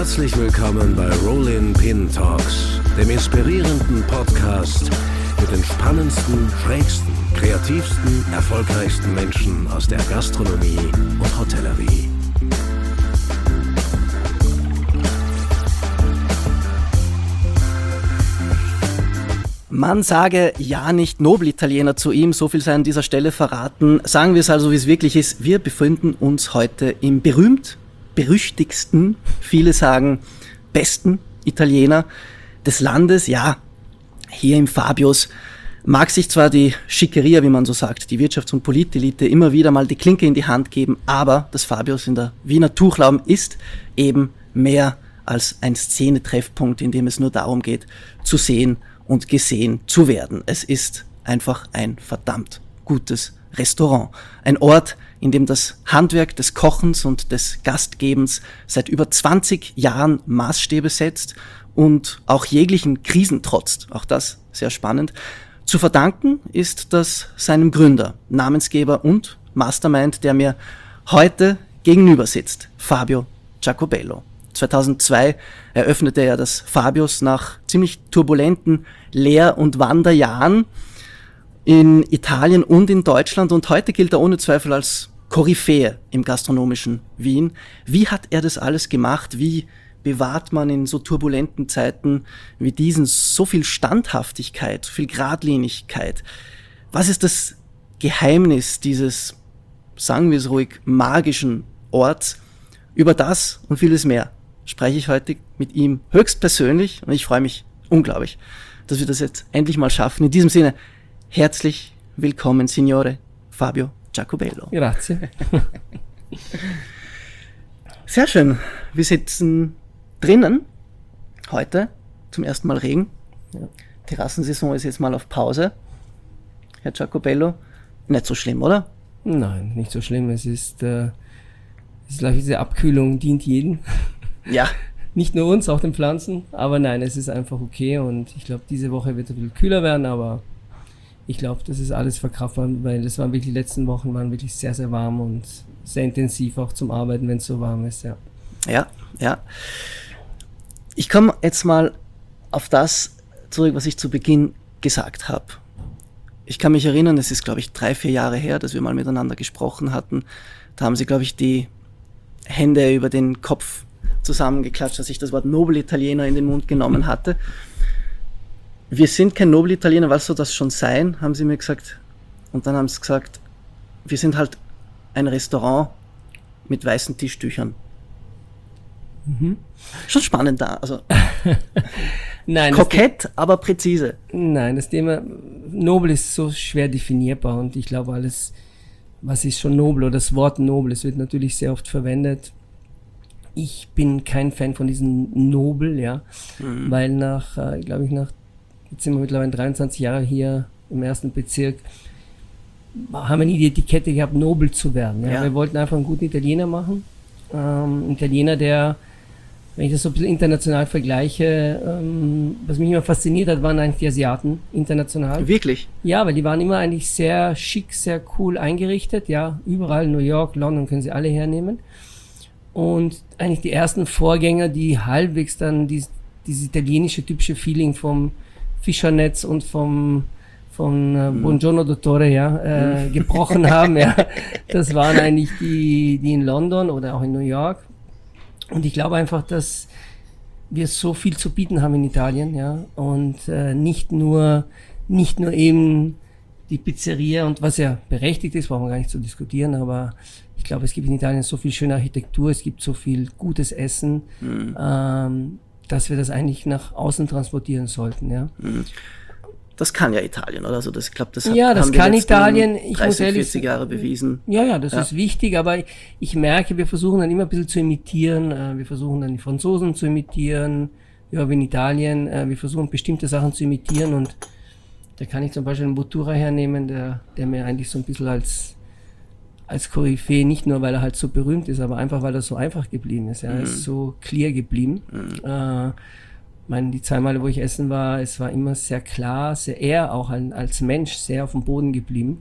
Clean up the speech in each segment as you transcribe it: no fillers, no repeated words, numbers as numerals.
Herzlich willkommen bei Rollin Pin Talks, dem inspirierenden Podcast mit den spannendsten, schrägsten, kreativsten, erfolgreichsten Menschen aus der Gastronomie und Hotellerie. Man sage ja nicht Nobelitaliener zu ihm, so viel sei an dieser Stelle verraten. Sagen wir es also, wie es wirklich ist. Wir befinden uns heute im berüchtigsten, viele sagen besten Italiener des Landes. Ja, hier im Fabius mag sich zwar die Schickeria, wie man so sagt, die Wirtschafts- und Politelite immer wieder mal die Klinke in die Hand geben, aber das Fabius in der Wiener Tuchlaum ist eben mehr als ein Szenetreffpunkt, in dem es nur darum geht, zu sehen und gesehen zu werden. Es ist einfach ein verdammt gutes Restaurant. Ein Ort, in dem das Handwerk des Kochens und des Gastgebens seit über 20 Jahren Maßstäbe setzt und auch jeglichen Krisen trotzt. Auch das sehr spannend. Zu verdanken ist das seinem Gründer, Namensgeber und Mastermind, der mir heute gegenüber sitzt, Fabio Giacobello. 2002 eröffnete er das Fabius nach ziemlich turbulenten Lehr- und Wanderjahren in Italien und in Deutschland und heute gilt er ohne Zweifel als Koryphäe im gastronomischen Wien. Wie hat er das alles gemacht? Wie bewahrt man in so turbulenten Zeiten wie diesen so viel Standhaftigkeit, so viel Geradlinigkeit? Was ist das Geheimnis dieses, sagen wir es ruhig, magischen Orts? Über das und vieles mehr spreche ich heute mit ihm höchstpersönlich und ich freue mich unglaublich, dass wir das jetzt endlich mal schaffen. In diesem Sinne, herzlich willkommen, Signore Fabio Giacobello. Grazie. Sehr schön. Wir sitzen drinnen heute, zum ersten Mal Regen. Ja. Terrassensaison ist jetzt mal auf Pause. Herr Giacobello, nicht so schlimm, oder? Nein, nicht so schlimm. Es ist glaube ich, diese Abkühlung dient jedem. Ja. Nicht nur uns, auch den Pflanzen. Aber nein, es ist einfach okay und ich glaube, diese Woche wird es ein bisschen kühler werden, aber ich glaube, das ist alles verkraftbar, weil das waren wirklich, die letzten Wochen waren wirklich sehr, sehr warm und sehr intensiv auch zum Arbeiten, wenn es so warm ist, ja. Ja. Ich komme jetzt mal auf das zurück, was ich zu Beginn gesagt habe. Ich kann mich erinnern, es ist, glaube ich, 3-4 Jahre her, dass wir mal miteinander gesprochen hatten. Da haben Sie, glaube ich, die Hände über den Kopf zusammengeklatscht, dass ich das Wort Nobelitaliener in den Mund genommen hatte. Wir sind kein Nobelitaliener, was soll das schon sein, haben sie mir gesagt. Und dann haben sie gesagt, wir sind halt ein Restaurant mit weißen Tischtüchern. Mhm. Schon spannend da, also nein, kokett, aber präzise. Nein, das Thema Nobel ist so schwer definierbar und ich glaube alles, was ist schon nobel oder das Wort nobel, es wird natürlich sehr oft verwendet. Ich bin kein Fan von diesem Nobel, ja, weil jetzt sind wir mittlerweile 23 Jahre hier im ersten Bezirk, haben wir nie die Etikette gehabt, nobel zu werden. Ja. Wir wollten einfach einen guten Italiener machen. Italiener, der, wenn ich das so ein bisschen international vergleiche, was mich immer fasziniert hat, waren eigentlich die Asiaten international. Wirklich? Ja, weil die waren immer eigentlich sehr schick, sehr cool eingerichtet. Ja, überall, New York, London, können sie alle hernehmen. Und eigentlich die ersten Vorgänger, die halbwegs dann dieses italienische typische Feeling vom Fischernetz und von Buongiorno Dottore, ja, gebrochen haben, ja. Das waren eigentlich die in London oder auch in New York. Und ich glaube einfach, dass wir so viel zu bieten haben in Italien, ja. Und nicht nur eben die Pizzeria und was ja berechtigt ist, brauchen wir gar nicht zu diskutieren, aber ich glaube, es gibt in Italien so viel schöne Architektur, es gibt so viel gutes Essen, dass wir das eigentlich nach außen transportieren sollten, ja. Das kann ja Italien, oder? Also das klappt, das haben kann Italien. Ich 30, muss ehrlich 40 Jahre bewiesen. Ja, das ist wichtig, aber ich merke, wir versuchen dann immer ein bisschen zu imitieren. Wir versuchen dann die Franzosen zu imitieren, ja, wie in Italien. Wir versuchen bestimmte Sachen zu imitieren und da kann ich zum Beispiel einen Bottura hernehmen, der mir eigentlich so ein bisschen als Koryphäe, nicht nur weil er halt so berühmt ist, aber einfach weil er so einfach geblieben ist. Ja, er ist so clear geblieben. Die 2 Male, wo ich essen war, es war immer sehr klar, er auch als Mensch sehr auf dem Boden geblieben.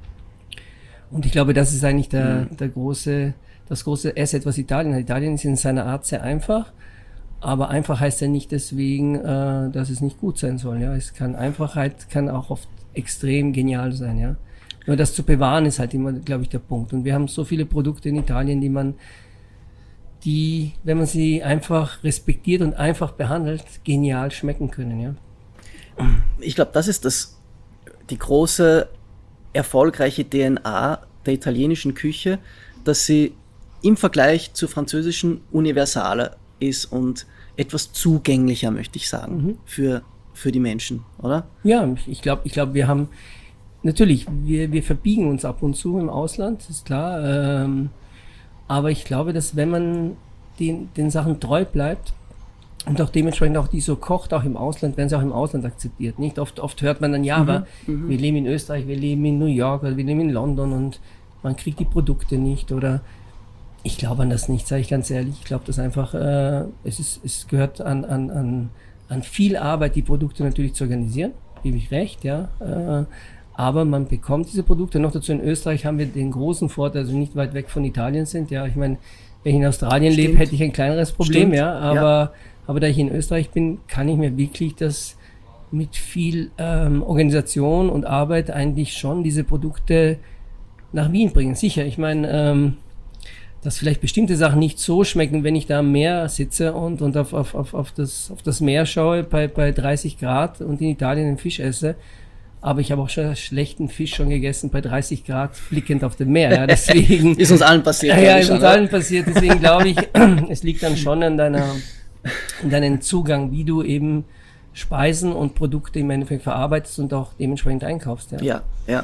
Und ich glaube, das ist eigentlich das große Asset, was Italien hat. Italien ist in seiner Art sehr einfach, Aber einfach heißt ja nicht deswegen, dass es nicht gut sein soll. Ja, Einfachheit kann auch oft extrem genial sein. Ja, nur das zu bewahren ist halt immer, glaube ich, der Punkt. Und wir haben so viele Produkte in Italien, die, wenn man sie einfach respektiert und einfach behandelt, genial schmecken können. Ja. Ich glaube, das ist die große erfolgreiche DNA der italienischen Küche, dass sie im Vergleich zur französischen universaler ist und etwas zugänglicher, möchte ich sagen, für die Menschen, oder? Ja, ich glaube, wir haben, natürlich, wir verbiegen uns ab und zu im Ausland, ist klar, aber ich glaube, dass wenn man den Sachen treu bleibt und auch dementsprechend auch die so kocht, auch im Ausland, werden sie auch im Ausland akzeptiert. Nicht oft hört man dann, ja, aber wir leben in Österreich, wir leben in New York oder wir leben in London und man kriegt die Produkte nicht oder ich glaube an das nicht, sage ich ganz ehrlich. Ich glaube, dass einfach, es gehört an viel Arbeit, die Produkte natürlich zu organisieren, gebe ich recht, ja. Aber man bekommt diese Produkte. Noch dazu in Österreich haben wir den großen Vorteil, also nicht weit weg von Italien sind, ja. Ich meine, wenn ich in Australien lebe, hätte ich ein kleineres Problem, ja. Aber da ich in Österreich bin, kann ich mir wirklich das mit viel Organisation und Arbeit eigentlich schon diese Produkte nach Wien bringen. Sicher, ich meine, dass vielleicht bestimmte Sachen nicht so schmecken, wenn ich da am Meer sitze und auf das Meer schaue bei 30 Grad und in Italien den Fisch esse. Aber ich habe auch schon schlechten Fisch schon gegessen bei 30 Grad blickend auf dem Meer. Ja, deswegen ist uns allen passiert. Ja, ist uns allen passiert. Deswegen glaube ich, es liegt dann schon an deinen Zugang, wie du eben Speisen und Produkte im Endeffekt verarbeitest und auch dementsprechend einkaufst. Ja.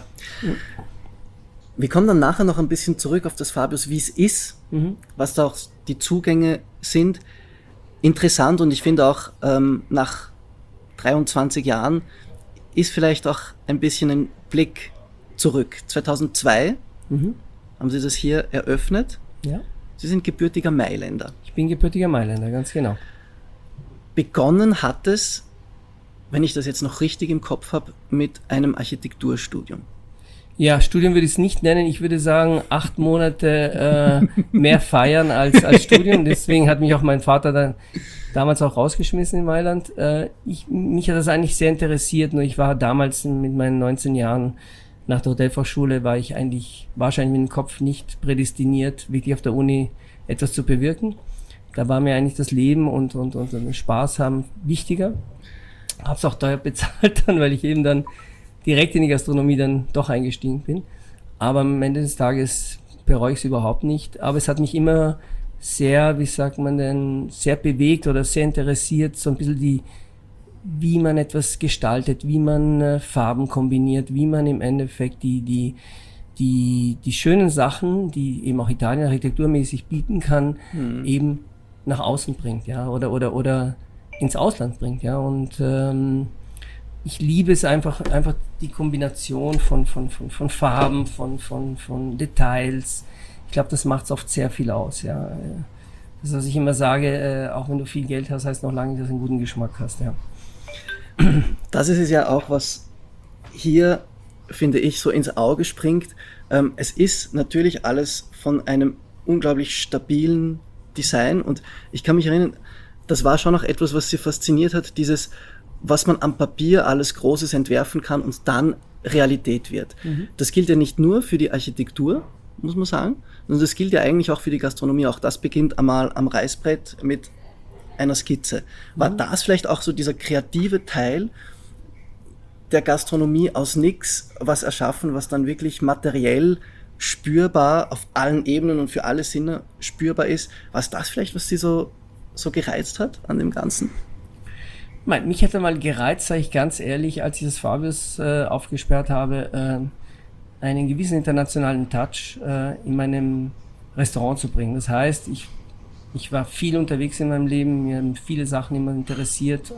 Wir kommen dann nachher noch ein bisschen zurück auf das Fabius, wie es ist, was da auch die Zugänge sind. Interessant und ich finde auch nach 23 Jahren ist vielleicht auch ein bisschen ein Blick zurück. 2002 haben Sie das hier eröffnet. Ja. Sie sind gebürtiger Mailänder. Ich bin gebürtiger Mailänder, ganz genau. Begonnen hat es, wenn ich das jetzt noch richtig im Kopf habe, mit einem Architekturstudium. Ja, Studium würde ich es nicht nennen. Ich würde sagen, 8 Monate mehr feiern als Studium. Deswegen hat mich auch mein Vater dann damals auch rausgeschmissen in Mailand. Mich hat das eigentlich sehr interessiert. Nur ich war damals mit meinen 19 Jahren nach der Hotelfachschule, war ich eigentlich wahrscheinlich mit dem Kopf nicht prädestiniert, wirklich auf der Uni etwas zu bewirken. Da war mir eigentlich das Leben und Spaß haben wichtiger. Hab's auch teuer bezahlt dann, weil ich eben dann direkt in die Gastronomie dann doch eingestiegen bin. Aber am Ende des Tages bereue ich es überhaupt nicht. Aber es hat mich immer sehr, wie sagt man denn, sehr bewegt oder sehr interessiert, so ein bisschen wie man etwas gestaltet, wie man Farben kombiniert, wie man im Endeffekt die schönen Sachen, die eben auch Italien architekturmäßig bieten kann, eben nach außen bringt, ja, oder ins Ausland bringt, ja, und ich liebe es einfach die Kombination von Farben, von Details. Ich glaube, das macht es oft sehr viel aus, ja. Das, was ich immer sage, auch wenn du viel Geld hast, heißt noch lange nicht, dass du einen guten Geschmack hast, ja. Das ist es ja auch, was hier, finde ich, so ins Auge springt. Es ist natürlich alles von einem unglaublich stabilen Design und ich kann mich erinnern, das war schon noch etwas, was sie fasziniert hat, dieses, was man am Papier alles Großes entwerfen kann und dann Realität wird. Das gilt ja nicht nur für die Architektur, muss man sagen, sondern das gilt ja eigentlich auch für die Gastronomie. Auch das beginnt einmal am Reißbrett mit einer Skizze. War das vielleicht auch so dieser kreative Teil der Gastronomie aus nix, was erschaffen, was dann wirklich materiell spürbar auf allen Ebenen und für alle Sinne spürbar ist? War es das vielleicht, was Sie so gereizt hat an dem Ganzen? Mich hätte mal gereizt, sage ich ganz ehrlich, als ich das Fabius aufgesperrt habe, einen gewissen internationalen Touch in meinem Restaurant zu bringen. Das heißt, ich war viel unterwegs in meinem Leben, mir haben viele Sachen immer interessiert,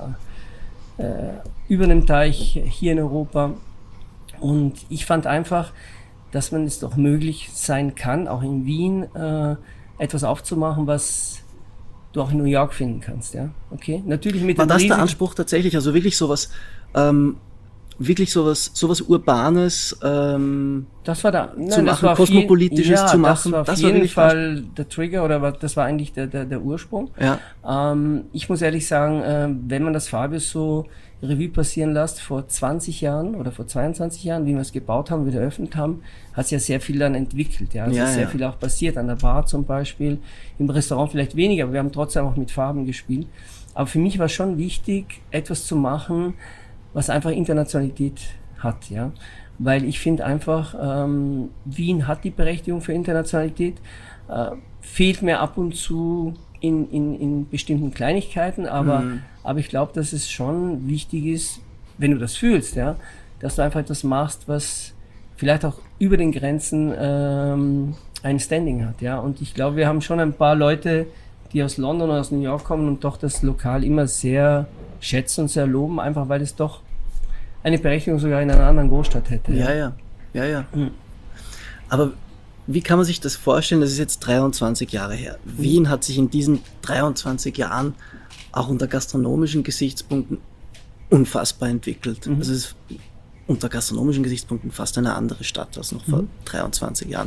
über dem Teich, hier in Europa. Und ich fand einfach, dass man es doch möglich sein kann, auch in Wien etwas aufzumachen, was du auch in New York finden kannst, ja. Okay, natürlich mit war dem das der Anspruch tatsächlich, also wirklich sowas wirklich sowas Urbanes das war da, zu machen, Kosmopolitisches zu machen. Das war auf jeden Fall der Trigger oder das war eigentlich der Ursprung. Ja. Ich muss ehrlich sagen, wenn man das Fabius so Revue passieren lässt, vor 20 Jahren oder vor 22 Jahren, wie wir es gebaut haben, wieder eröffnet haben, hat sich ja sehr viel dann entwickelt. Ja, es ist sehr viel auch passiert, an der Bar zum Beispiel, im Restaurant vielleicht weniger, aber wir haben trotzdem auch mit Farben gespielt. Aber für mich war schon wichtig, etwas zu machen, was einfach Internationalität hat, ja. Weil ich finde einfach, Wien hat die Berechtigung für Internationalität, fehlt mir ab und zu in bestimmten Kleinigkeiten, aber ich glaube, dass es schon wichtig ist, wenn du das fühlst, ja, dass du einfach etwas machst, was vielleicht auch über den Grenzen ein Standing hat, ja. Und ich glaube, wir haben schon ein paar Leute, die aus London oder aus New York kommen und doch das Lokal immer sehr schätzen und sehr loben, einfach weil es doch eine Berechtigung sogar in einer anderen Großstadt hätte. Ja. Aber wie kann man sich das vorstellen? Das ist jetzt 23 Jahre her. Wien hat sich in diesen 23 Jahren auch unter gastronomischen Gesichtspunkten unfassbar entwickelt. Also es ist unter gastronomischen Gesichtspunkten fast eine andere Stadt als noch vor 23 Jahren.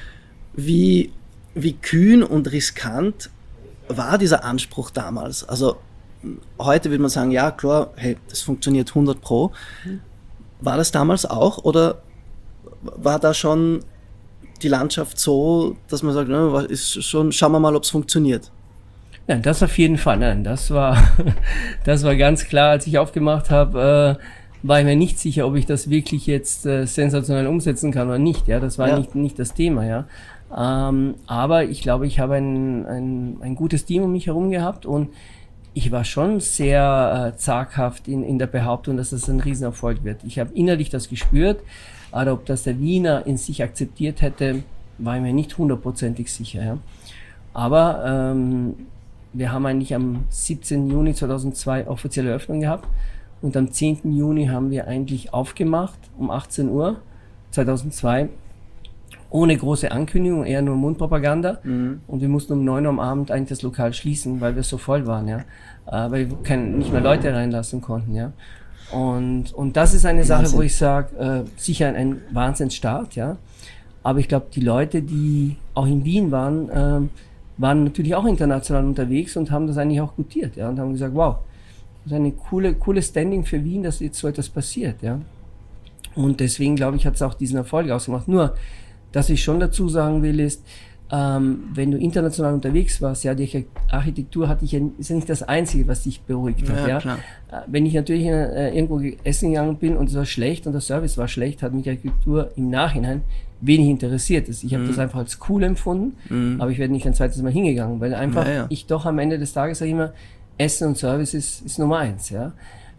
Wie kühn und riskant war dieser Anspruch damals? Also heute würde man sagen, ja klar, hey, das funktioniert 100%. War das damals auch oder war da schon die Landschaft so, dass man sagt, ist schon, schauen wir mal, ob es funktioniert? Nein, das auf jeden Fall. Nein, das war ganz klar, als ich aufgemacht habe, war ich mir nicht sicher, ob ich das wirklich jetzt sensationell umsetzen kann oder nicht. Ja, das war nicht das Thema, ja. Aber ich glaube, ich habe ein gutes Team um mich herum gehabt und ich war schon sehr zaghaft in der Behauptung, dass das ein Riesenerfolg wird. Ich habe innerlich das gespürt, aber ob das der Wiener in sich akzeptiert hätte, war ich mir nicht 100%ig sicher. Ja. Aber wir haben eigentlich am 17. Juni 2002 offizielle Eröffnung gehabt und am 10. Juni haben wir eigentlich aufgemacht um 18 Uhr 2002. Ohne große Ankündigung, eher nur Mundpropaganda. Und wir mussten um 9 Uhr am Abend eigentlich das Lokal schließen, weil wir so voll waren, ja. Weil wir nicht mehr Leute reinlassen konnten, ja. Und das ist eine Sache, wo ich sage, sicher ein Wahnsinnsstart, ja. Aber ich glaube, die Leute, die auch in Wien waren, waren natürlich auch international unterwegs und haben das eigentlich auch gutiert, ja. Und haben gesagt, wow, das ist eine coole Standing für Wien, dass jetzt so etwas passiert, ja. Und deswegen, glaube ich, hat es auch diesen Erfolg ausgemacht. Nur, dass ich schon dazu sagen will, ist, wenn du international unterwegs warst, ja, die Architektur ist ja nicht das Einzige, was dich beruhigt hat, ja. Klar. Wenn ich natürlich irgendwo essen gegangen bin und es war schlecht und der Service war schlecht, hat mich die Architektur im Nachhinein wenig interessiert. Ich habe das einfach als cool empfunden, aber ich werde nicht ein zweites Mal hingegangen, weil einfach ich doch am Ende des Tages sage immer, Essen und Service ist Nummer 1, ja.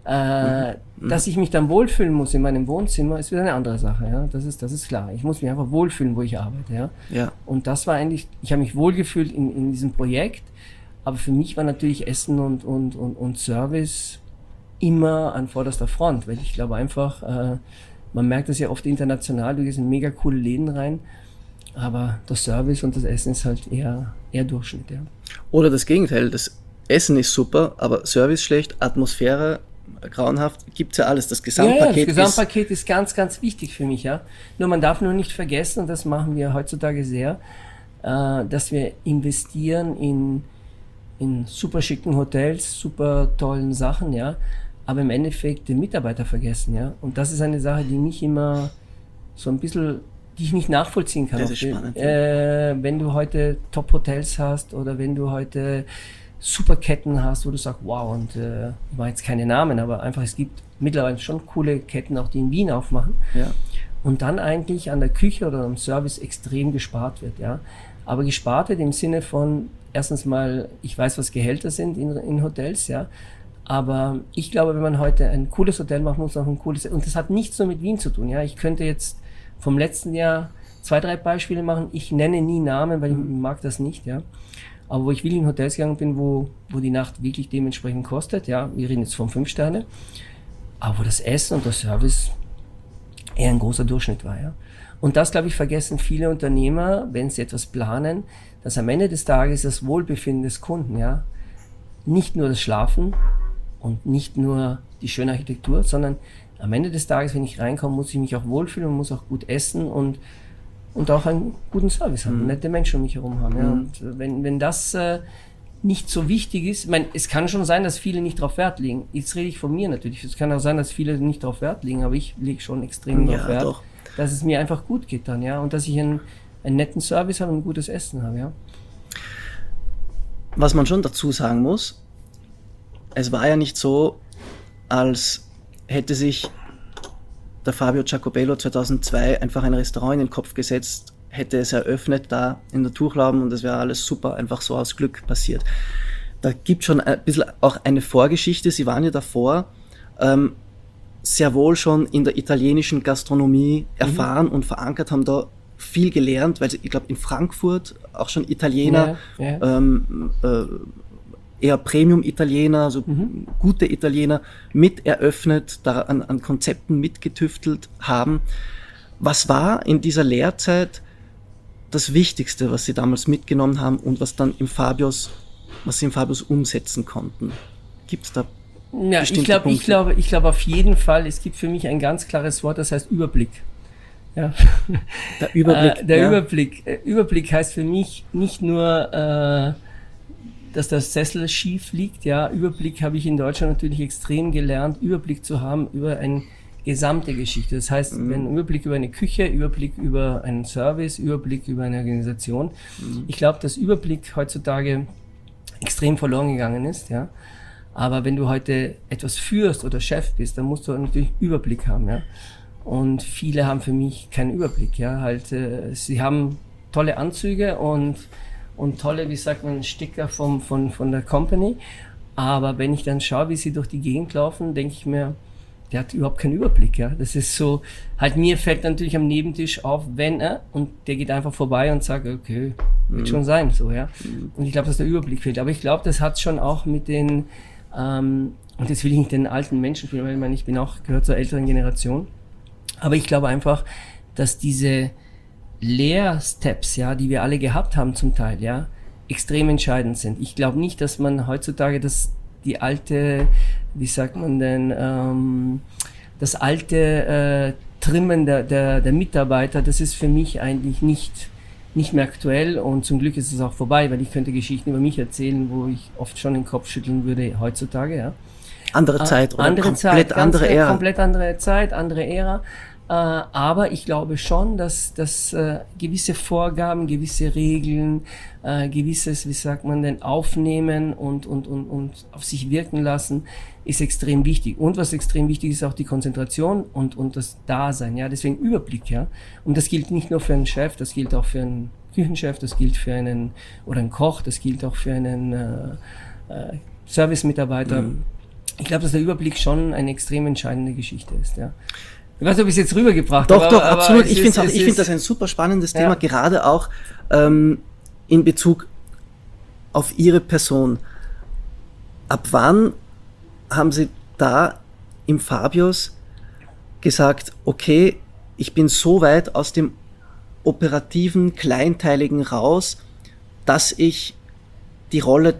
Dass ich mich dann wohlfühlen muss in meinem Wohnzimmer, ist wieder eine andere Sache, ja. Das ist klar. Ich muss mich einfach wohlfühlen, wo ich arbeite, ja. Ja. Und das war eigentlich, ich habe mich wohlgefühlt in diesem Projekt, aber für mich war natürlich Essen und Service immer an vorderster Front, weil ich glaube einfach, man merkt das ja oft international, du gehst in mega coole Läden rein, aber das Service und das Essen ist halt eher Durchschnitt, ja. Oder das Gegenteil, das Essen ist super, aber Service schlecht, Atmosphäre grauenhaft, gibt's ja alles. Das Gesamtpaket, das Gesamtpaket ist ganz, ganz wichtig für mich, ja. Nur man darf nur nicht vergessen, und das machen wir heutzutage sehr, dass wir investieren in super schicken Hotels, super tollen Sachen, ja, aber im Endeffekt den Mitarbeiter vergessen, ja. Und das ist eine Sache, die mich immer so ein bisschen, die ich nicht nachvollziehen kann. Das ist spannend. Wenn du heute Top-Hotels hast oder wenn du heute Superketten hast, wo du sagst, wow, und ich mache jetzt keine Namen, aber einfach, es gibt mittlerweile schon coole Ketten, auch die in Wien aufmachen. Ja. Und dann eigentlich an der Küche oder am Service extrem gespart wird, ja. Aber gespart wird im Sinne von, erstens mal, ich weiß, was Gehälter sind in Hotels, ja. Aber ich glaube, wenn man heute ein cooles Hotel macht, muss man auch ein cooles, und das hat nichts nur mit Wien zu tun, ja. Ich könnte jetzt vom letzten Jahr 2, 3 Beispiele machen. Ich nenne nie Namen, weil ich mag das nicht, ja. Aber wo ich wirklich in Hotels gegangen bin, wo die Nacht wirklich dementsprechend kostet, ja, wir reden jetzt von 5 Sterne, aber wo das Essen und der Service eher ein großer Durchschnitt war, ja. Und das, glaube ich, vergessen viele Unternehmer, wenn sie etwas planen, dass am Ende des Tages das Wohlbefinden des Kunden, ja, nicht nur das Schlafen und nicht nur die schöne Architektur, sondern am Ende des Tages, wenn ich reinkomme, muss ich mich auch wohlfühlen und muss auch gut essen und auch einen guten Service haben, nette Menschen um mich herum haben. Ja. Und wenn das nicht so wichtig ist, ich meine, es kann schon sein, dass viele nicht darauf Wert legen. Jetzt rede ich von mir natürlich. Es kann auch sein, dass viele nicht darauf Wert legen, aber ich lege schon extrem darauf Wert, dass es mir einfach gut geht dann, ja, und dass ich einen netten Service habe und ein gutes Essen habe, ja. Was man schon dazu sagen muss, es war ja nicht so, als hätte sich der Fabio Jacobello 2002 einfach ein Restaurant in den Kopf gesetzt, hätte es eröffnet da in der Tuchlauben und es wäre alles super, einfach so aus Glück passiert. Da gibt schon ein bisschen auch eine Vorgeschichte. Sie waren ja davor sehr wohl schon in der italienischen Gastronomie erfahren und verankert, haben da viel gelernt, weil ich glaube in Frankfurt auch schon Italiener, eher Premium-Italiener, also gute Italiener mit eröffnet, da an Konzepten mitgetüftelt haben. Was war in dieser Lehrzeit das Wichtigste, was Sie damals mitgenommen haben und was Sie im Fabius umsetzen konnten? Gibt es da bestimmte Punkte? Ich glaube auf jeden Fall, es gibt für mich ein ganz klares Wort, das heißt Überblick. Ja. Der Überblick. Überblick heißt für mich nicht nur, dass der Sessel schief liegt. Ja, Überblick habe ich in Deutschland natürlich extrem gelernt, Überblick zu haben über eine gesamte Geschichte. Das heißt, wenn Überblick über eine Küche, Überblick über einen Service, Überblick über eine Organisation. Ich glaube, dass Überblick heutzutage extrem verloren gegangen ist. Ja. Aber wenn du heute etwas führst oder Chef bist, dann musst du natürlich Überblick haben. Ja. Und viele haben für mich keinen Überblick. Ja. Halt, sie haben tolle Anzüge und tolle, wie sagt man, Sticker von der Company. Aber wenn ich dann schaue, wie sie durch die Gegend laufen, denke ich mir, der hat überhaupt keinen Überblick. Ja. Das ist so, halt mir fällt natürlich am Nebentisch auf, und der geht einfach vorbei und sagt, okay, wird schon sein, so, ja. Und ich glaube, dass der Überblick fehlt. Aber ich glaube, das hat schon auch mit den, und jetzt will ich nicht den alten Menschen spielen, weil ich meine, gehört zur älteren Generation. Aber ich glaube einfach, dass diese Lehrsteps, ja, die wir alle gehabt haben zum Teil, ja, extrem entscheidend sind. Ich glaube nicht, dass man heutzutage die alte, wie sagt man denn, das alte Trimmen der Mitarbeiter, das ist für mich eigentlich nicht mehr aktuell und zum Glück ist es auch vorbei, weil ich könnte Geschichten über mich erzählen, wo ich oft schon den Kopf schütteln würde heutzutage, ja. Andere Zeit oder andere komplett Zeit, andere Ära. Komplett andere Zeit, andere Ära. Aber ich glaube schon, dass gewisse Vorgaben, gewisse Regeln, gewisses, wie sagt man denn, Aufnehmen und auf sich wirken lassen, ist extrem wichtig. Und was extrem wichtig ist, auch die Konzentration und das Dasein. Ja, deswegen Überblick. Ja, und das gilt nicht nur für einen Chef, das gilt auch für einen Küchenchef, das gilt für einen Koch, das gilt auch für einen Service-Mitarbeiter. Ich glaube, dass der Überblick schon eine extrem entscheidende Geschichte ist. Ja. Ich weiß nicht, ob ich es jetzt rübergebracht habe. Doch, absolut. Ich finde das ein super spannendes Thema, gerade auch in Bezug auf Ihre Person. Ab wann haben Sie da im Fabius gesagt, okay, ich bin so weit aus dem operativen, kleinteiligen raus, dass ich die Rolle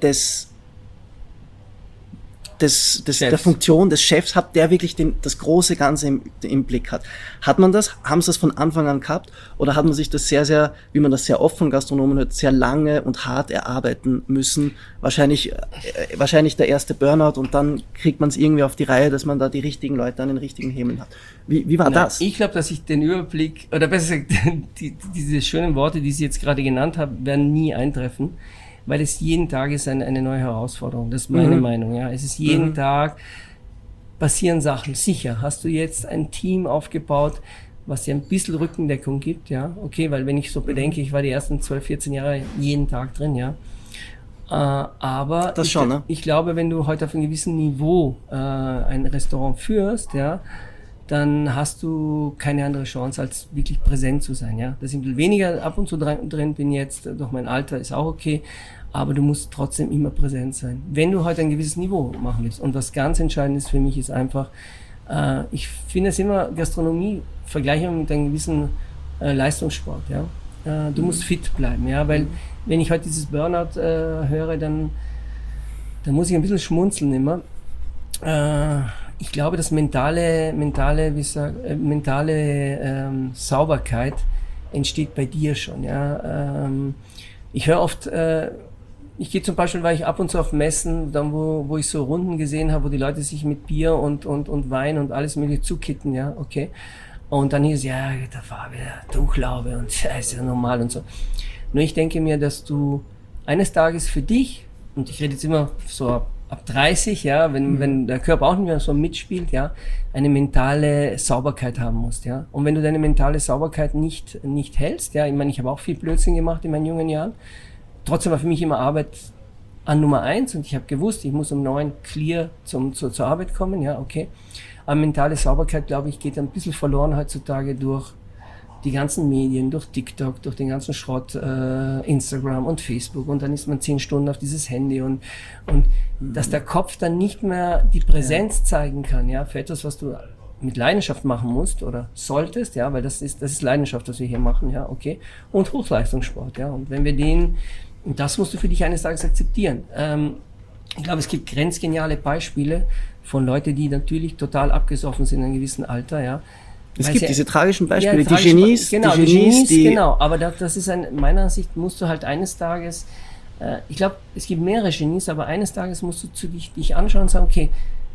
der Funktion des Chefs habe, der wirklich das große Ganze im Blick hat. Haben Sie das von Anfang an gehabt oder hat man sich das sehr, sehr, wie man das sehr oft von Gastronomen hört, sehr lange und hart erarbeiten müssen? Wahrscheinlich der erste Burnout und dann kriegt man es irgendwie auf die Reihe, dass man da die richtigen Leute an den richtigen Hebeln hat. Wie war das? Ich glaube, dass ich den Überblick, oder besser gesagt, diese schönen Worte, die Sie jetzt gerade genannt haben, werden nie eintreffen. Weil es jeden Tag ist eine neue Herausforderung. Das ist meine Meinung. Ja, es ist jeden Tag passieren Sachen. Sicher, hast du jetzt ein Team aufgebaut, was dir ein bisschen Rückendeckung gibt, ja, okay, weil wenn ich so bedenke, ich war die ersten 12, 14 Jahre jeden Tag drin, ja. Aber ich glaube, wenn du heute auf einem gewissen Niveau ein Restaurant führst, ja, dann hast du keine andere Chance, als wirklich präsent zu sein. Ja, da sind ein weniger ab und zu drin bin jetzt, durch mein Alter ist auch okay, aber du musst trotzdem immer präsent sein, wenn du heute ein gewisses Niveau machen willst. Und was ganz entscheidend ist für mich, ist einfach, ich finde es immer, Gastronomie vergleichen mit einem gewissen Leistungssport. Ja, du musst fit bleiben, ja, weil wenn ich heute dieses Burnout höre, dann muss ich ein bisschen schmunzeln immer. ich glaube, dass mentale Sauberkeit entsteht bei dir schon. Ja? Ich höre oft, ich gehe zum Beispiel, weil ich ab und zu auf Messen, dann wo ich so Runden gesehen habe, wo die Leute sich mit Bier und Wein und alles mögliche zukitten, ja, okay. Und dann hieß es, ja, da war wieder Durchlaube und ja, ist ja normal und so. Nur ich denke mir, dass du eines Tages für dich, und ich rede jetzt immer so ab 30, ja, wenn der Körper auch nicht mehr so mitspielt, ja, eine mentale Sauberkeit haben musst, ja. Und wenn du deine mentale Sauberkeit nicht hältst, ja, ich meine, ich habe auch viel Blödsinn gemacht in meinen jungen Jahren, trotzdem war für mich immer Arbeit an Nummer 1 und ich habe gewusst, ich muss um 9 clear zur Arbeit kommen, ja, okay. Aber mentale Sauberkeit, glaube ich, geht ein bisschen verloren heutzutage durch die ganzen Medien, durch TikTok, durch den ganzen Schrott, Instagram und Facebook, und dann ist man 10 Stunden auf dieses Handy und dass der Kopf dann nicht mehr die Präsenz zeigen kann, ja, für etwas, was du mit Leidenschaft machen musst oder solltest, ja, weil das ist Leidenschaft, was wir hier machen, ja, okay, und Hochleistungssport, ja, und wenn wir und das musst du für dich eines Tages akzeptieren. Ich glaube, es gibt grenzgeniale Beispiele von Leuten, die natürlich total abgesoffen sind in einem gewissen Alter, ja. Es gibt diese tragischen Beispiele, ja, die Genies, genau, aber das ist meiner Ansicht musst du halt eines Tages, ich glaube, es gibt mehrere Genies, aber eines Tages musst du dich anschauen und sagen, okay,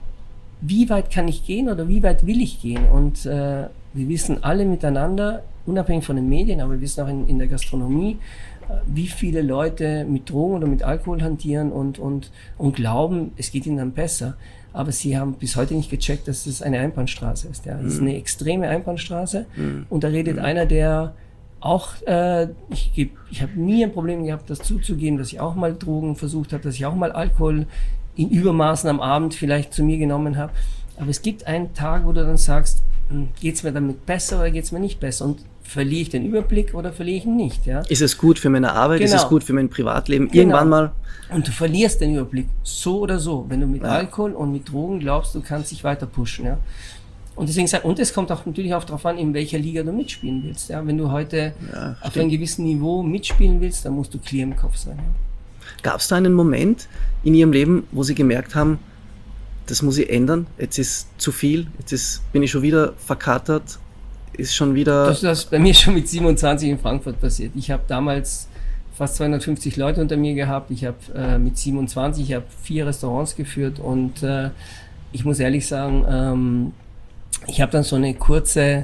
wie weit kann ich gehen oder wie weit will ich gehen? Und wir wissen alle miteinander, unabhängig von den Medien, aber wir wissen auch in der Gastronomie, wie viele Leute mit Drogen oder mit Alkohol hantieren und glauben, es geht ihnen dann besser. Aber sie haben bis heute nicht gecheckt, dass es eine Einbahnstraße ist. Ja. Es ist eine extreme Einbahnstraße. Und da redet einer, der auch, ich habe nie ein Problem gehabt, das zuzugeben, dass ich auch mal Drogen versucht habe, dass ich auch mal Alkohol in Übermaßen am Abend vielleicht zu mir genommen habe. Aber es gibt einen Tag, wo du dann sagst, geht's mir damit besser oder geht's mir nicht besser? Und verliere ich den Überblick oder verliere ich ihn nicht? Ja? Ist es gut für meine Arbeit? Genau. Ist es gut für mein Privatleben? Genau. Irgendwann mal. Und du verlierst den Überblick, so oder so, wenn du mit Alkohol und mit Drogen glaubst, du kannst dich weiter pushen. Ja? Und deswegen und es kommt auch natürlich auch darauf an, in welcher Liga du mitspielen willst. Ja? Wenn du heute auf einem gewissen Niveau mitspielen willst, dann musst du clear im Kopf sein. Ja? Gab es da einen Moment in Ihrem Leben, wo Sie gemerkt haben, das muss ich ändern, jetzt ist zu viel, bin ich schon wieder verkatert, ist schon wieder... Das ist bei mir schon mit 27 in Frankfurt passiert. Ich habe damals fast 250 Leute unter mir gehabt. Ich habe mit 27, 4 Restaurants geführt und ich muss ehrlich sagen, ich habe dann so einen kurzen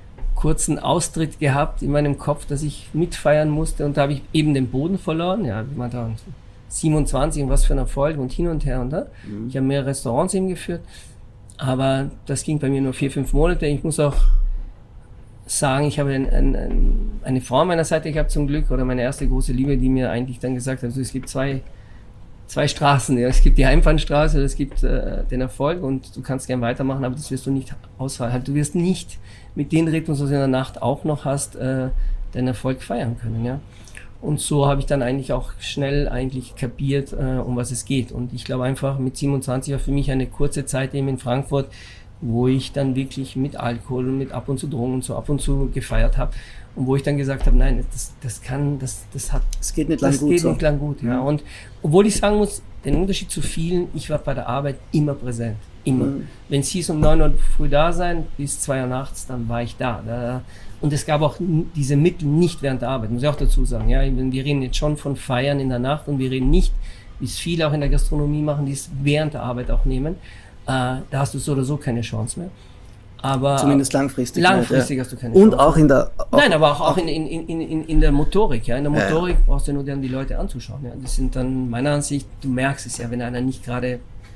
Austritt gehabt in meinem Kopf, dass ich mitfeiern musste, und da habe ich eben den Boden verloren. Ja, wie man da 27 und was für ein Erfolg und hin und her und da. Ich habe mehrere Restaurants eben geführt, aber das ging bei mir nur 4-5 Monate. Ich muss auch sagen, ich habe eine Frau an meiner Seite gehabt zum Glück, oder meine erste große Liebe, die mir eigentlich dann gesagt hat, also es gibt zwei Straßen, ja. Es gibt die Einbahnstraße, oder es gibt den Erfolg, und du kannst gern weitermachen, aber das wirst du nicht aushalten. Du wirst nicht mit dem Rhythmus, was du in der Nacht auch noch hast, deinen Erfolg feiern können, ja. Und so habe ich dann eigentlich auch schnell kapiert, um was es geht. Und ich glaube einfach, mit 27 war für mich eine kurze Zeit eben in Frankfurt, wo ich dann wirklich mit Alkohol und mit ab und zu Drogen und so ab und zu gefeiert habe. Und wo ich dann gesagt habe, nein, das geht nicht lang gut. Ja. Und obwohl ich sagen muss, den Unterschied zu vielen, ich war bei der Arbeit immer präsent. Immer. Wenn es hieß, um 9 Uhr früh da sein, bis 2 Uhr nachts, dann war ich da. Und es gab auch diese Mittel nicht während der Arbeit, muss ich auch dazu sagen. Ja, wir reden jetzt schon von Feiern in der Nacht, und wir reden nicht, wie es viele auch in der Gastronomie machen, die es während der Arbeit auch nehmen. Da hast du so oder so keine Chance mehr. Aber zumindest langfristig. Langfristig hast du keine Chance. Und auch in der... Nein, aber auch in der Motorik. Ja. In der Motorik brauchst du nur dann die Leute anzuschauen. Ja. Das sind dann, meiner Ansicht, du merkst es ja, wenn einer nicht gerade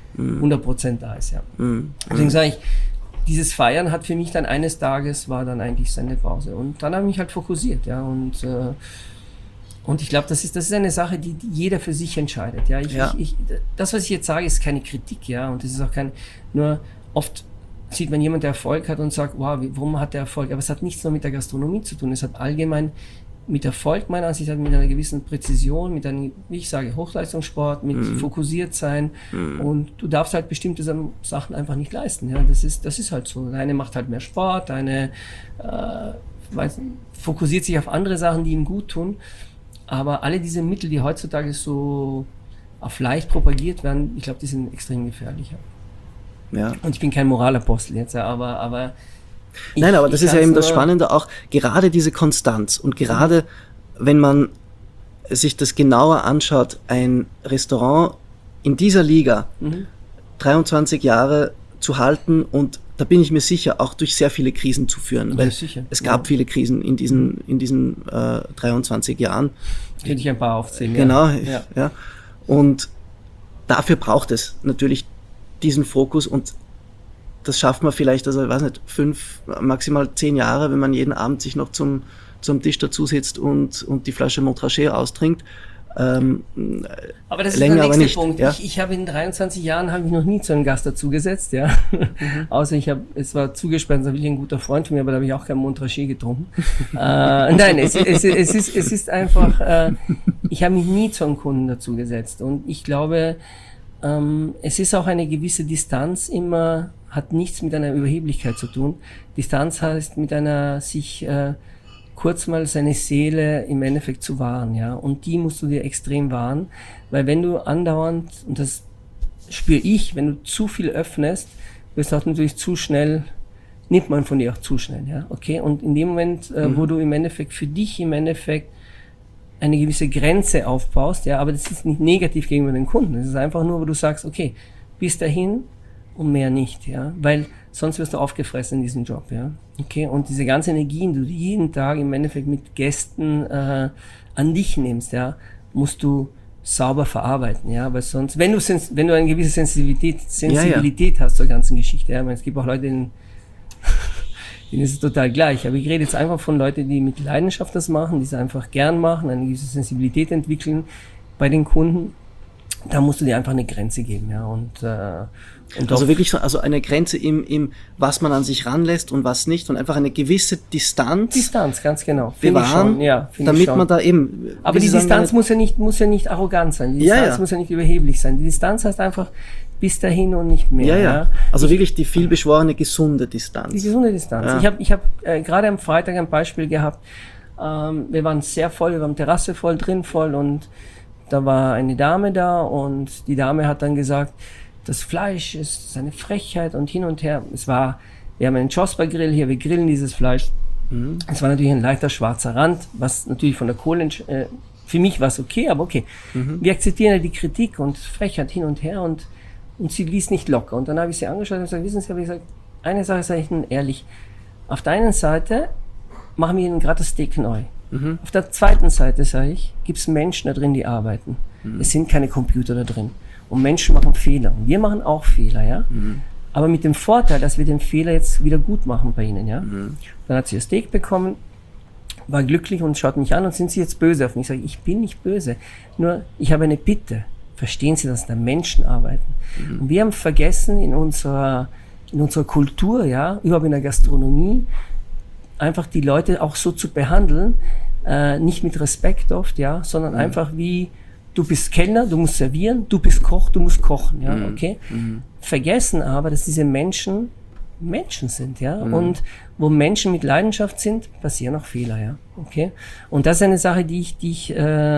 100% da ist. Ja. Deswegen sage ich, dieses Feiern hat für mich dann eines Tages, war dann eigentlich seine Pause. Und dann habe ich mich halt fokussiert. Ja. Und ich glaube, das ist eine Sache, die jeder für sich entscheidet. Ja. Das, was ich jetzt sage, ist keine Kritik. Ja. Und das ist auch nur oft sieht man jemanden, der Erfolg hat und sagt, wow, warum hat der Erfolg? Aber es hat nichts nur mit der Gastronomie zu tun. Es hat allgemein mit Erfolg, meiner Ansicht nach, mit einer gewissen Präzision, mit einem, wie ich sage, Hochleistungssport, mit fokussiert sein. Und du darfst halt bestimmte Sachen einfach nicht leisten. Ja, das ist halt so. Der eine macht halt mehr Sport, der eine fokussiert sich auf andere Sachen, die ihm gut tun. Aber alle diese Mittel, die heutzutage so auf leicht propagiert werden, ich glaube, die sind extrem gefährlich. Ja. Ja. Und ich bin kein Moralapostel jetzt, aber Nein, aber das ist ja eben das nur- Spannende auch, gerade diese Konstanz und gerade wenn man sich das genauer anschaut, ein Restaurant in dieser Liga 23 Jahre zu halten und da bin ich mir sicher, auch durch sehr viele Krisen zu führen, weil sicher. es gab viele Krisen in diesen 23 Jahren. Könnte ich ein paar aufzählen. Genau, Ja. ja. Und dafür braucht es natürlich diesen Fokus und das schafft man vielleicht, also ich weiß nicht, 5, maximal 10 Jahre, wenn man jeden Abend sich noch zum Tisch dazu sitzt und die Flasche Montrachet austrinkt. Aber das ist länger, der aber nächste nicht, Punkt. ja. Ich habe in 23 Jahren habe ich noch nie zu einem Gast dazugesetzt, ja. Außer es war zugesperrt, da will ich ein guter Freund von mir, aber da habe ich auch kein Montrachet getrunken. Nein, es ist einfach, ich habe mich nie zu einem Kunden dazugesetzt und ich glaube, es ist auch eine gewisse Distanz immer, hat nichts mit einer Überheblichkeit zu tun. Distanz heißt mit einer sich kurz mal seine Seele im Endeffekt zu wahren, ja. Und die musst du dir extrem wahren, weil wenn du andauernd, und das spüre ich, wenn du zu viel öffnest, wirst du auch natürlich zu schnell, nimmt man von dir auch zu schnell, ja. Okay? Und in dem Moment, wo du im Endeffekt für dich im Endeffekt eine gewisse Grenze aufbaust, ja, aber das ist nicht negativ gegenüber den Kunden. Das ist einfach nur, wo du sagst, okay, bis dahin und mehr nicht, ja, weil sonst wirst du aufgefressen in diesem Job, ja, okay, und diese ganze Energien, die du jeden Tag im Endeffekt mit Gästen an dich nimmst, ja, musst du sauber verarbeiten, ja, weil sonst, wenn du eine gewisse Sensibilität hast zur ganzen Geschichte, ja, ich meine, es gibt auch Leute, denen ist es total gleich, aber ich rede jetzt einfach von Leuten, die mit Leidenschaft das machen, die es einfach gern machen, eine gewisse Sensibilität entwickeln bei den Kunden. Da musst du dir einfach eine Grenze geben, ja, und also wirklich so, also eine Grenze im was man an sich ranlässt und was nicht und einfach eine gewisse Distanz ganz genau. bewahren, damit man da eben. Aber die Distanz muss ja nicht arrogant sein. Die Distanz muss ja nicht überheblich sein. Die Distanz heißt einfach bis dahin und nicht mehr. Ja. Also wirklich die vielbeschworene gesunde Distanz. Die gesunde Distanz. Ja. Ich hab gerade am Freitag ein Beispiel gehabt. Wir waren sehr voll, wir waren Terrasse voll, drin voll und da war eine Dame da und die Dame hat dann gesagt, das Fleisch ist eine Frechheit und hin und her. Wir haben einen Chospa-Grill hier, wir grillen dieses Fleisch. Es war natürlich ein leichter schwarzer Rand, was natürlich von der Kohle, für mich war es okay, aber okay. Wir akzeptieren ja die Kritik und Frechheit hin und her und sie ließ nicht locker. Und dann habe ich sie angeschaut und gesagt, wissen Sie, habe ich gesagt, eine Sache sage ich Ihnen ehrlich. Auf der einen Seite machen wir Ihnen gerade das Steak neu. Auf der zweiten Seite, sage ich, gibt es Menschen da drin, die arbeiten. Es sind keine Computer da drin. Und Menschen machen Fehler. Und wir machen auch Fehler, ja. Aber mit dem Vorteil, dass wir den Fehler jetzt wieder gut machen bei Ihnen, ja. Dann hat sie ihr Steak bekommen, war glücklich und schaut mich an und sind Sie jetzt böse auf mich? Ich sage, ich bin nicht böse. Nur, ich habe eine Bitte. Verstehen Sie, dass da Menschen arbeiten? Und wir haben vergessen in unserer Kultur, ja, überhaupt in der Gastronomie, einfach die Leute auch so zu behandeln, nicht mit Respekt oft, ja, sondern einfach wie, du bist Kellner, du musst servieren, du bist Koch, du musst kochen, ja, okay? Vergessen aber, dass diese Menschen sind, ja, und wo Menschen mit Leidenschaft sind, passieren auch Fehler, ja, okay? Und das ist eine Sache, die ich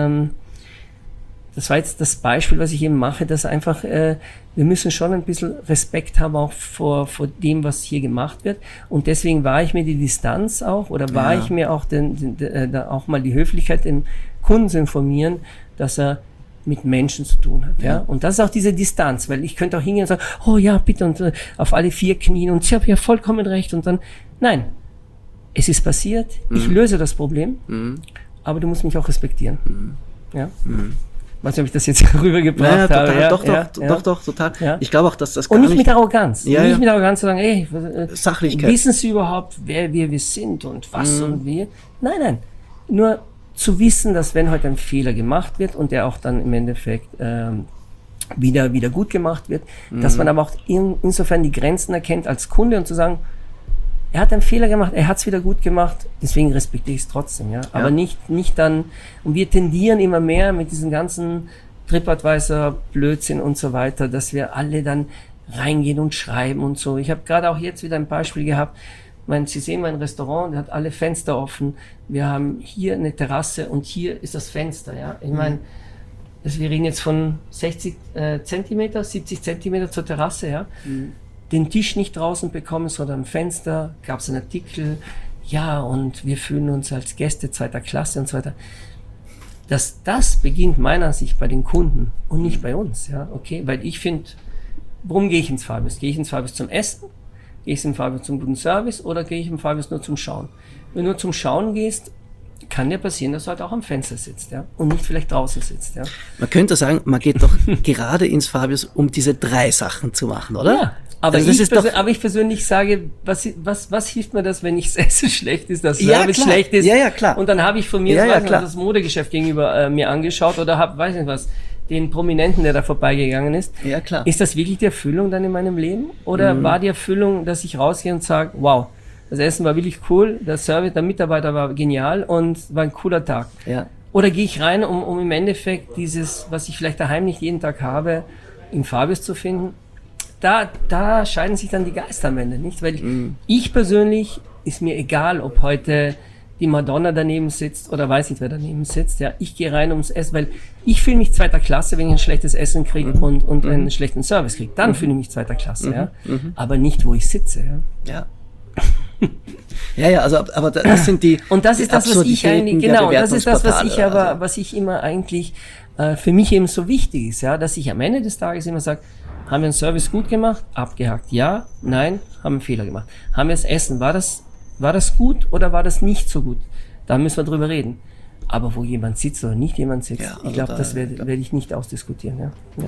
das war jetzt das Beispiel, was ich eben mache, dass einfach, wir müssen schon ein bisschen Respekt haben auch vor dem, was hier gemacht wird. Und deswegen war ich mir die Distanz auch, oder war ich mir auch auch mal die Höflichkeit, den Kunden zu informieren, dass er mit Menschen zu tun hat. Ja? Und das ist auch diese Distanz, weil ich könnte auch hingehen und sagen, oh ja, bitte, und auf alle 4 knien und ich habe ja vollkommen recht. Und dann, nein, es ist passiert, ich löse das Problem, aber du musst mich auch respektieren. Ja? Weiß nicht, ob ich das jetzt rübergebracht habe. Doch, total. Ja. Ich glaube auch, dass das und nicht mit Arroganz. Ja, nicht mit Arroganz zu sagen, ey, Sachlichkeit. Wissen Sie überhaupt, wer wir sind und was und wie? Nein. Nur zu wissen, dass wenn heute ein Fehler gemacht wird und der auch dann im Endeffekt wieder gut gemacht wird, dass man aber auch insofern die Grenzen erkennt als Kunde und zu sagen, er hat einen Fehler gemacht, er hat es wieder gut gemacht, deswegen respektiere ich es trotzdem, ja. Aber nicht dann, und wir tendieren immer mehr mit diesen ganzen TripAdvisor, Blödsinn und so weiter, dass wir alle dann reingehen und schreiben und so. Ich habe gerade auch jetzt wieder ein Beispiel gehabt, Sie sehen mein Restaurant, der hat alle Fenster offen, wir haben hier eine Terrasse und hier ist das Fenster, ja. Ich meine, wir reden jetzt von 60 Zentimeter, 70 Zentimeter zur Terrasse, ja. den Tisch nicht draußen bekommen, sondern am Fenster, gab es einen Artikel, ja, und wir fühlen uns als Gäste zweiter Klasse und so weiter. Das beginnt meiner Ansicht bei den Kunden und nicht bei uns, ja, okay, weil ich finde, warum gehe ich ins Fabius? Gehe ich ins Fabius zum Essen? Gehe ich ins Fabius zum guten Service oder gehe ich im Fabius nur zum Schauen? Wenn du nur zum Schauen gehst, kann ja passieren, dass du halt auch am Fenster sitzt, ja, und nicht vielleicht draußen sitzt, ja. Man könnte sagen, man geht doch gerade ins Fabius, um diese 3 Sachen zu machen, oder? Ja, aber, also ich persönlich sage, was hilft mir das, wenn ich das Essen schlecht ist, das Service klar. schlecht ist? Ja, klar. Und dann habe ich von mir klar. das Modegeschäft gegenüber mir angeschaut oder habe, weiß nicht was, den Prominenten, der da vorbeigegangen ist. Ja, klar. Ist das wirklich die Erfüllung dann in meinem Leben? Oder war die Erfüllung, dass ich rausgehe und sage, wow, das Essen war wirklich cool, der Service, der Mitarbeiter war genial und war ein cooler Tag. Ja. Oder gehe ich rein, um im Endeffekt dieses, was ich vielleicht daheim nicht jeden Tag habe, im Fabius zu finden? Da scheiden sich dann die Geister am Ende, nicht? Weil ich persönlich, ist mir egal, ob heute die Madonna daneben sitzt oder weiß nicht, wer daneben sitzt. Ja, ich gehe rein ums Essen, weil ich fühle mich zweiter Klasse, wenn ich ein schlechtes Essen kriege und einen schlechten Service kriege. Dann fühle ich mich zweiter Klasse, ja. Aber nicht, wo ich sitze, ja. Ja, also, aber das sind die. Und das ist das, was ich eigentlich, genau, das ist das, was ich immer eigentlich, für mich eben so wichtig ist, ja, dass ich am Ende des Tages immer sage, haben wir einen Service gut gemacht? Abgehakt. Ja, nein, haben einen Fehler gemacht. Haben wir das Essen? War das gut oder war das nicht so gut? Da müssen wir drüber reden. Aber wo jemand sitzt oder nicht jemand sitzt, ja, also ich glaube, das werde ich nicht ausdiskutieren. Ja. Ja.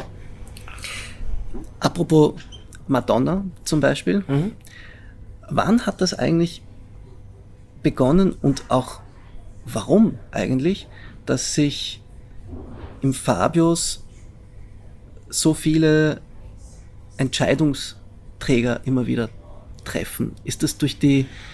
Apropos Madonna zum Beispiel. Wann hat das eigentlich begonnen und auch warum eigentlich, dass sich im Fabius so viele Entscheidungsträger immer wieder treffen? Ist das durch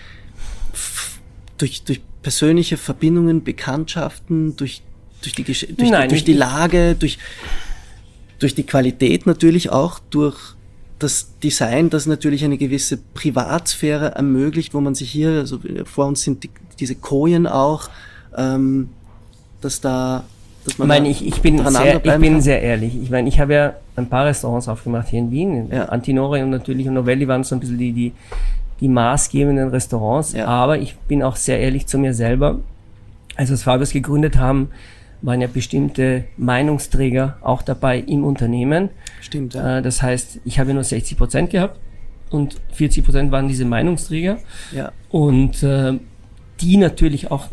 persönliche Verbindungen, Bekanntschaften, durch die Lage, durch die Qualität natürlich auch, durch das Design, das natürlich eine gewisse Privatsphäre ermöglicht, wo man sich hier, also vor uns sind diese Kojen auch, dass man ich bin sehr ehrlich. Ich meine, ich habe ja ein paar Restaurants aufgemacht hier in Wien, Antinore und natürlich und Novelli waren so ein bisschen die maßgebenden Restaurants, aber ich bin auch sehr ehrlich zu mir selber. Als wir das Fabius gegründet haben, waren ja bestimmte Meinungsträger auch dabei im Unternehmen. Stimmt, ja. Das heißt, ich habe nur 60% gehabt und 40% waren diese Meinungsträger. Ja. Und die natürlich auch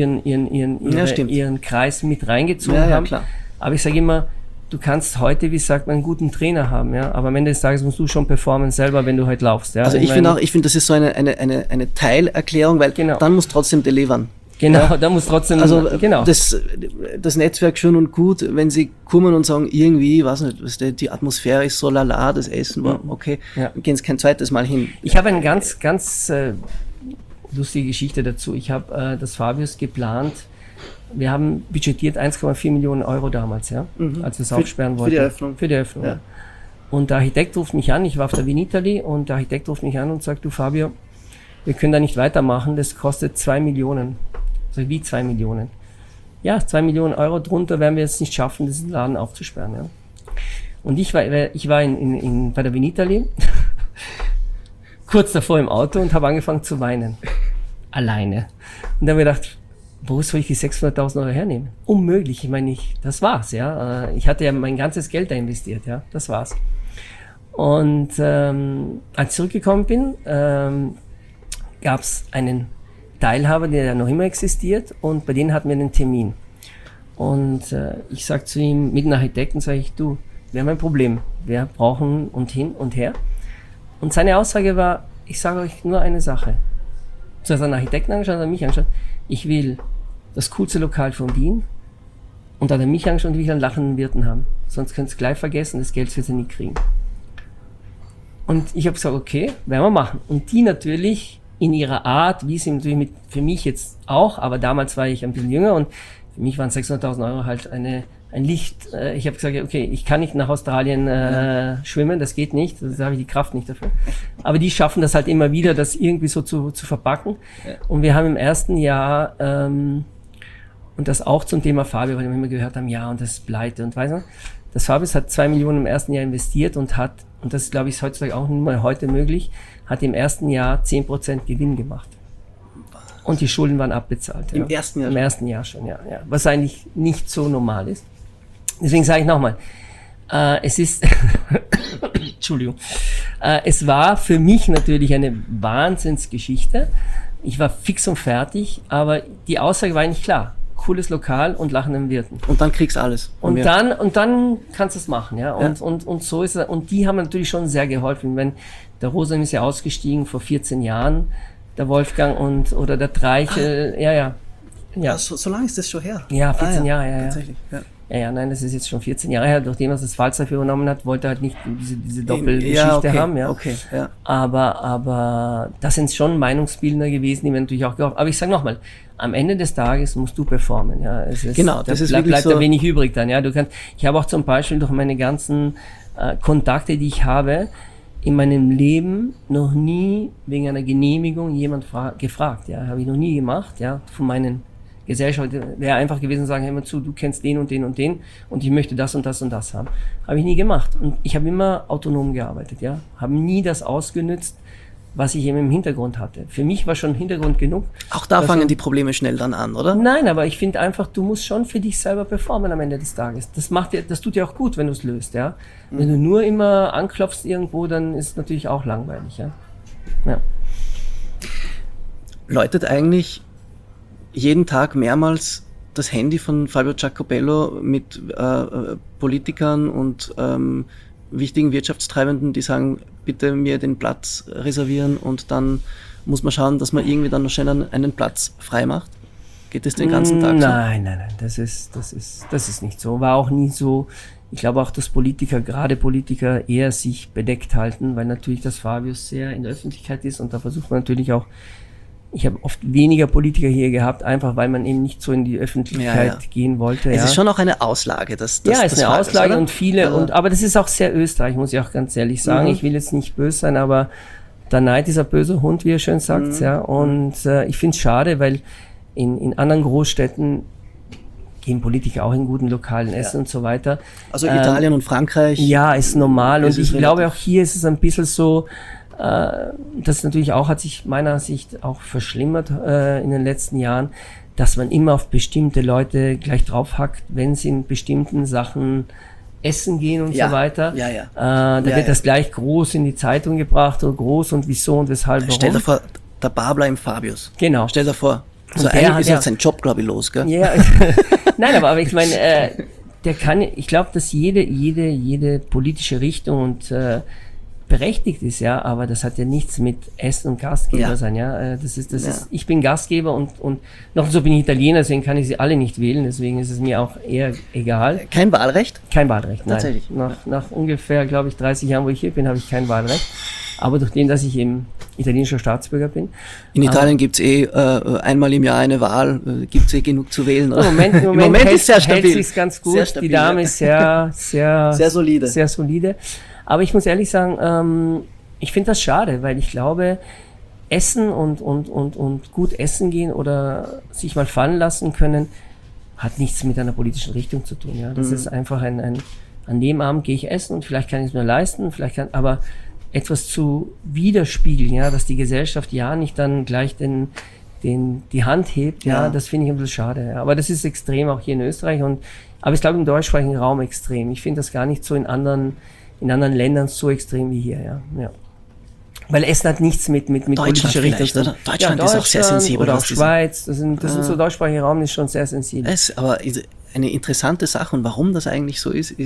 ihren Kreis mit reingezogen haben. Klar. Aber ich sage immer, du kannst heute, wie sagt man, einen guten Trainer haben, ja. Aber am Ende des Tages musst du schon performen selber, wenn du halt laufst. Ja? Also ich finde, das ist so eine Teilerklärung, weil dann muss trotzdem delivern. Genau, da muss trotzdem, genau. Das Netzwerk schön und gut, wenn sie kommen und sagen, irgendwie, weiß nicht, die Atmosphäre ist so lala, das Essen war okay, dann gehen sie kein zweites Mal hin. Ich habe eine ganz, ganz lustige Geschichte dazu. Ich habe das Fabius geplant. Wir haben budgetiert 1,4 Millionen Euro damals, ja, als wir es aufsperren wollten. Für die Eröffnung. Ja. Und der Architekt ruft mich an, ich war auf der Vinitali und der Architekt ruft mich an und sagt, du Fabio, wir können da nicht weitermachen, das kostet 2 Millionen. Also wie 2 Millionen? Ja, 2 Millionen Euro drunter werden wir jetzt nicht schaffen, diesen Laden aufzusperren. Ja. Und ich war bei der Vinitali kurz davor im Auto und habe angefangen zu weinen. Alleine. Und dann habe ich gedacht, wo soll ich die 600.000 Euro hernehmen? Unmöglich. Ich meine, das war's, ja. Ich hatte ja mein ganzes Geld da investiert, ja. Das war's. Und als ich zurückgekommen bin, gab's einen Teilhaber, der ja noch immer existiert und bei denen hatten wir einen Termin. Und ich sage zu ihm, mit einem Architekten, sage ich, du, wir haben ein Problem. Wir brauchen und hin und her. Und seine Aussage war, ich sage euch nur eine Sache. Zuerst einen Architekten angeschaut, hat er mich angeschaut. Ich will das coolste Lokal von Wien. Und dann hat er mich angeschaut und will einen lachenden Wirten haben. Sonst könnt ihr es gleich vergessen, das Geld wird ihr nie kriegen. Und ich habe gesagt, okay, werden wir machen. Und die natürlich in ihrer Art, wie sie natürlich für mich jetzt auch, aber damals war ich ein bisschen jünger und für mich waren 600.000 Euro halt ein Licht. Ich habe gesagt, okay, ich kann nicht nach Australien schwimmen, das geht nicht, da habe ich die Kraft nicht dafür. Aber die schaffen das halt immer wieder, das irgendwie so zu verpacken. Ja. Und wir haben im ersten Jahr, und das auch zum Thema Farbe, weil wir immer gehört haben, ja, und das ist Pleite und weiß nicht, Das Fabius hat 2 Millionen im ersten Jahr investiert und das glaube ich ist heutzutage auch nicht mal heute möglich, hat im ersten Jahr 10% Gewinn gemacht. Und die Schulden waren abbezahlt. Im ersten Jahr? Im ersten Jahr schon, ja. Was eigentlich nicht so normal ist. Deswegen sage ich nochmal, es ist, Entschuldigung, es war für mich natürlich eine Wahnsinnsgeschichte. Ich war fix und fertig, aber die Aussage war eigentlich klar. Cooles Lokal und lachenden Wirten. Und dann kriegst du alles. Und dann kannst du es machen, ja. Und so ist es. Und die haben natürlich schon sehr geholfen. Wenn der Rosan ist ja ausgestiegen vor 14 Jahren, der Wolfgang oder der Dreichel, ja. So lange ist das schon her? Ja, 14 Jahre, ja. Tatsächlich, ja. Ja, nein, das ist jetzt schon 14 Jahre her. Nachdem er das Pfalzer übernommen hat, wollte er halt nicht diese Doppelgeschichte haben, ja. Okay, ja. Aber das sind schon Meinungsbildner gewesen, die mir natürlich auch geholfen. Aber ich sage nochmal, am Ende des Tages musst du performen, ja. Genau, das ist wirklich bleibt so. da wenig übrig dann, ja. Ich habe auch zum Beispiel durch meine ganzen Kontakte, die ich habe, in meinem Leben noch nie wegen einer Genehmigung jemand gefragt, ja. Habe ich noch nie gemacht, ja, von meinen Gesellschaft wäre einfach gewesen sagen, hör mal zu, du kennst den und den und den und ich möchte das und das und das haben. Habe ich nie gemacht. Und ich habe immer autonom gearbeitet, ja. Habe nie das ausgenützt, was ich eben im Hintergrund hatte. Für mich war schon Hintergrund genug. Auch da fangen die Probleme schnell dann an, oder? Nein, aber ich finde einfach, du musst schon für dich selber performen am Ende des Tages. Das tut dir auch gut, wenn du es löst, ja. Wenn du nur immer anklopfst irgendwo, dann ist es natürlich auch langweilig, ja. Läutet eigentlich jeden Tag mehrmals das Handy von Fabio Jacobello mit Politikern und wichtigen Wirtschaftstreibenden, die sagen, bitte mir den Platz reservieren, und dann muss man schauen, dass man irgendwie dann noch schnell einen Platz frei macht? Geht das den ganzen Tag so? Nein, das ist nicht so. War auch nie so. Ich glaube auch, dass gerade Politiker eher sich bedeckt halten, weil natürlich das Fabius sehr in der Öffentlichkeit ist, und da versucht man natürlich auch. Ich habe oft weniger Politiker hier gehabt, einfach weil man eben nicht so in die Öffentlichkeit gehen wollte. Es ist schon auch eine Auslage. Das ist eine Fabius, Auslage, oder? Und viele, aber das ist auch sehr Österreich, muss ich auch ganz ehrlich sagen. Ich will jetzt nicht böse sein, aber der Neid ist ein böser Hund, wie er schön sagt. Ja. Und ich finde es schade, weil in anderen Großstädten gehen Politiker auch in guten Lokalen essen und so weiter. Also Italien und Frankreich. Ja, ist normal. Und ich glaube, auch hier ist es ein bisschen so, das natürlich auch hat sich meiner Sicht auch verschlimmert in den letzten Jahren, dass man immer auf bestimmte Leute gleich draufhackt, wenn sie in bestimmten Sachen essen gehen und so weiter. Da wird das gleich groß in die Zeitung gebracht, und groß und wieso und weshalb, warum. Stell dir vor, der Babler im Fabius. Genau. Stell dir vor. So eigentlich ist jetzt sein Job, glaube ich, los, gell? Ja. Nein, aber ich meine, ich glaube, dass jede politische Richtung und berechtigt ist, ja, aber das hat ja nichts mit Essen und Gastgeber sein, ja. Das ist, ich bin Gastgeber und noch so bin ich Italiener, deswegen kann ich sie alle nicht wählen, deswegen ist es mir auch eher egal. Kein Wahlrecht? Kein Wahlrecht, nein. Tatsächlich. Nach ungefähr, glaube ich, 30 Jahren, wo ich hier bin, habe ich kein Wahlrecht. Aber durch den, dass ich eben italienischer Staatsbürger bin. In Italien gibt's einmal im Jahr eine Wahl, gibt's genug zu wählen, oder? Im Moment ist sehr stabil. Hält sich's ganz gut. Stabil, die Dame ist sehr solide. Sehr solide. Aber ich muss ehrlich sagen, ich finde das schade, weil ich glaube, Essen und gut essen gehen oder sich mal fallen lassen können, hat nichts mit einer politischen Richtung zu tun. Ja, das ist einfach an dem Abend gehe ich essen und vielleicht kann ich es mir leisten, aber etwas zu widerspiegeln, ja, dass die Gesellschaft ja nicht dann gleich die Hand hebt, ja, das finde ich ein bisschen schade. Ja. Aber das ist extrem auch hier in Österreich, aber ich glaube im deutschsprachigen Raum extrem. Ich finde das gar nicht so in anderen Ländern so extrem wie hier, ja. Weil Essen hat nichts mit politischer Richtung zu tun. Deutschland ist auch sehr sensibel. Oder auch Schweiz, das sind so deutschsprachige Raum, ist schon sehr sensibel. Aber eine interessante Sache, und warum das eigentlich so ist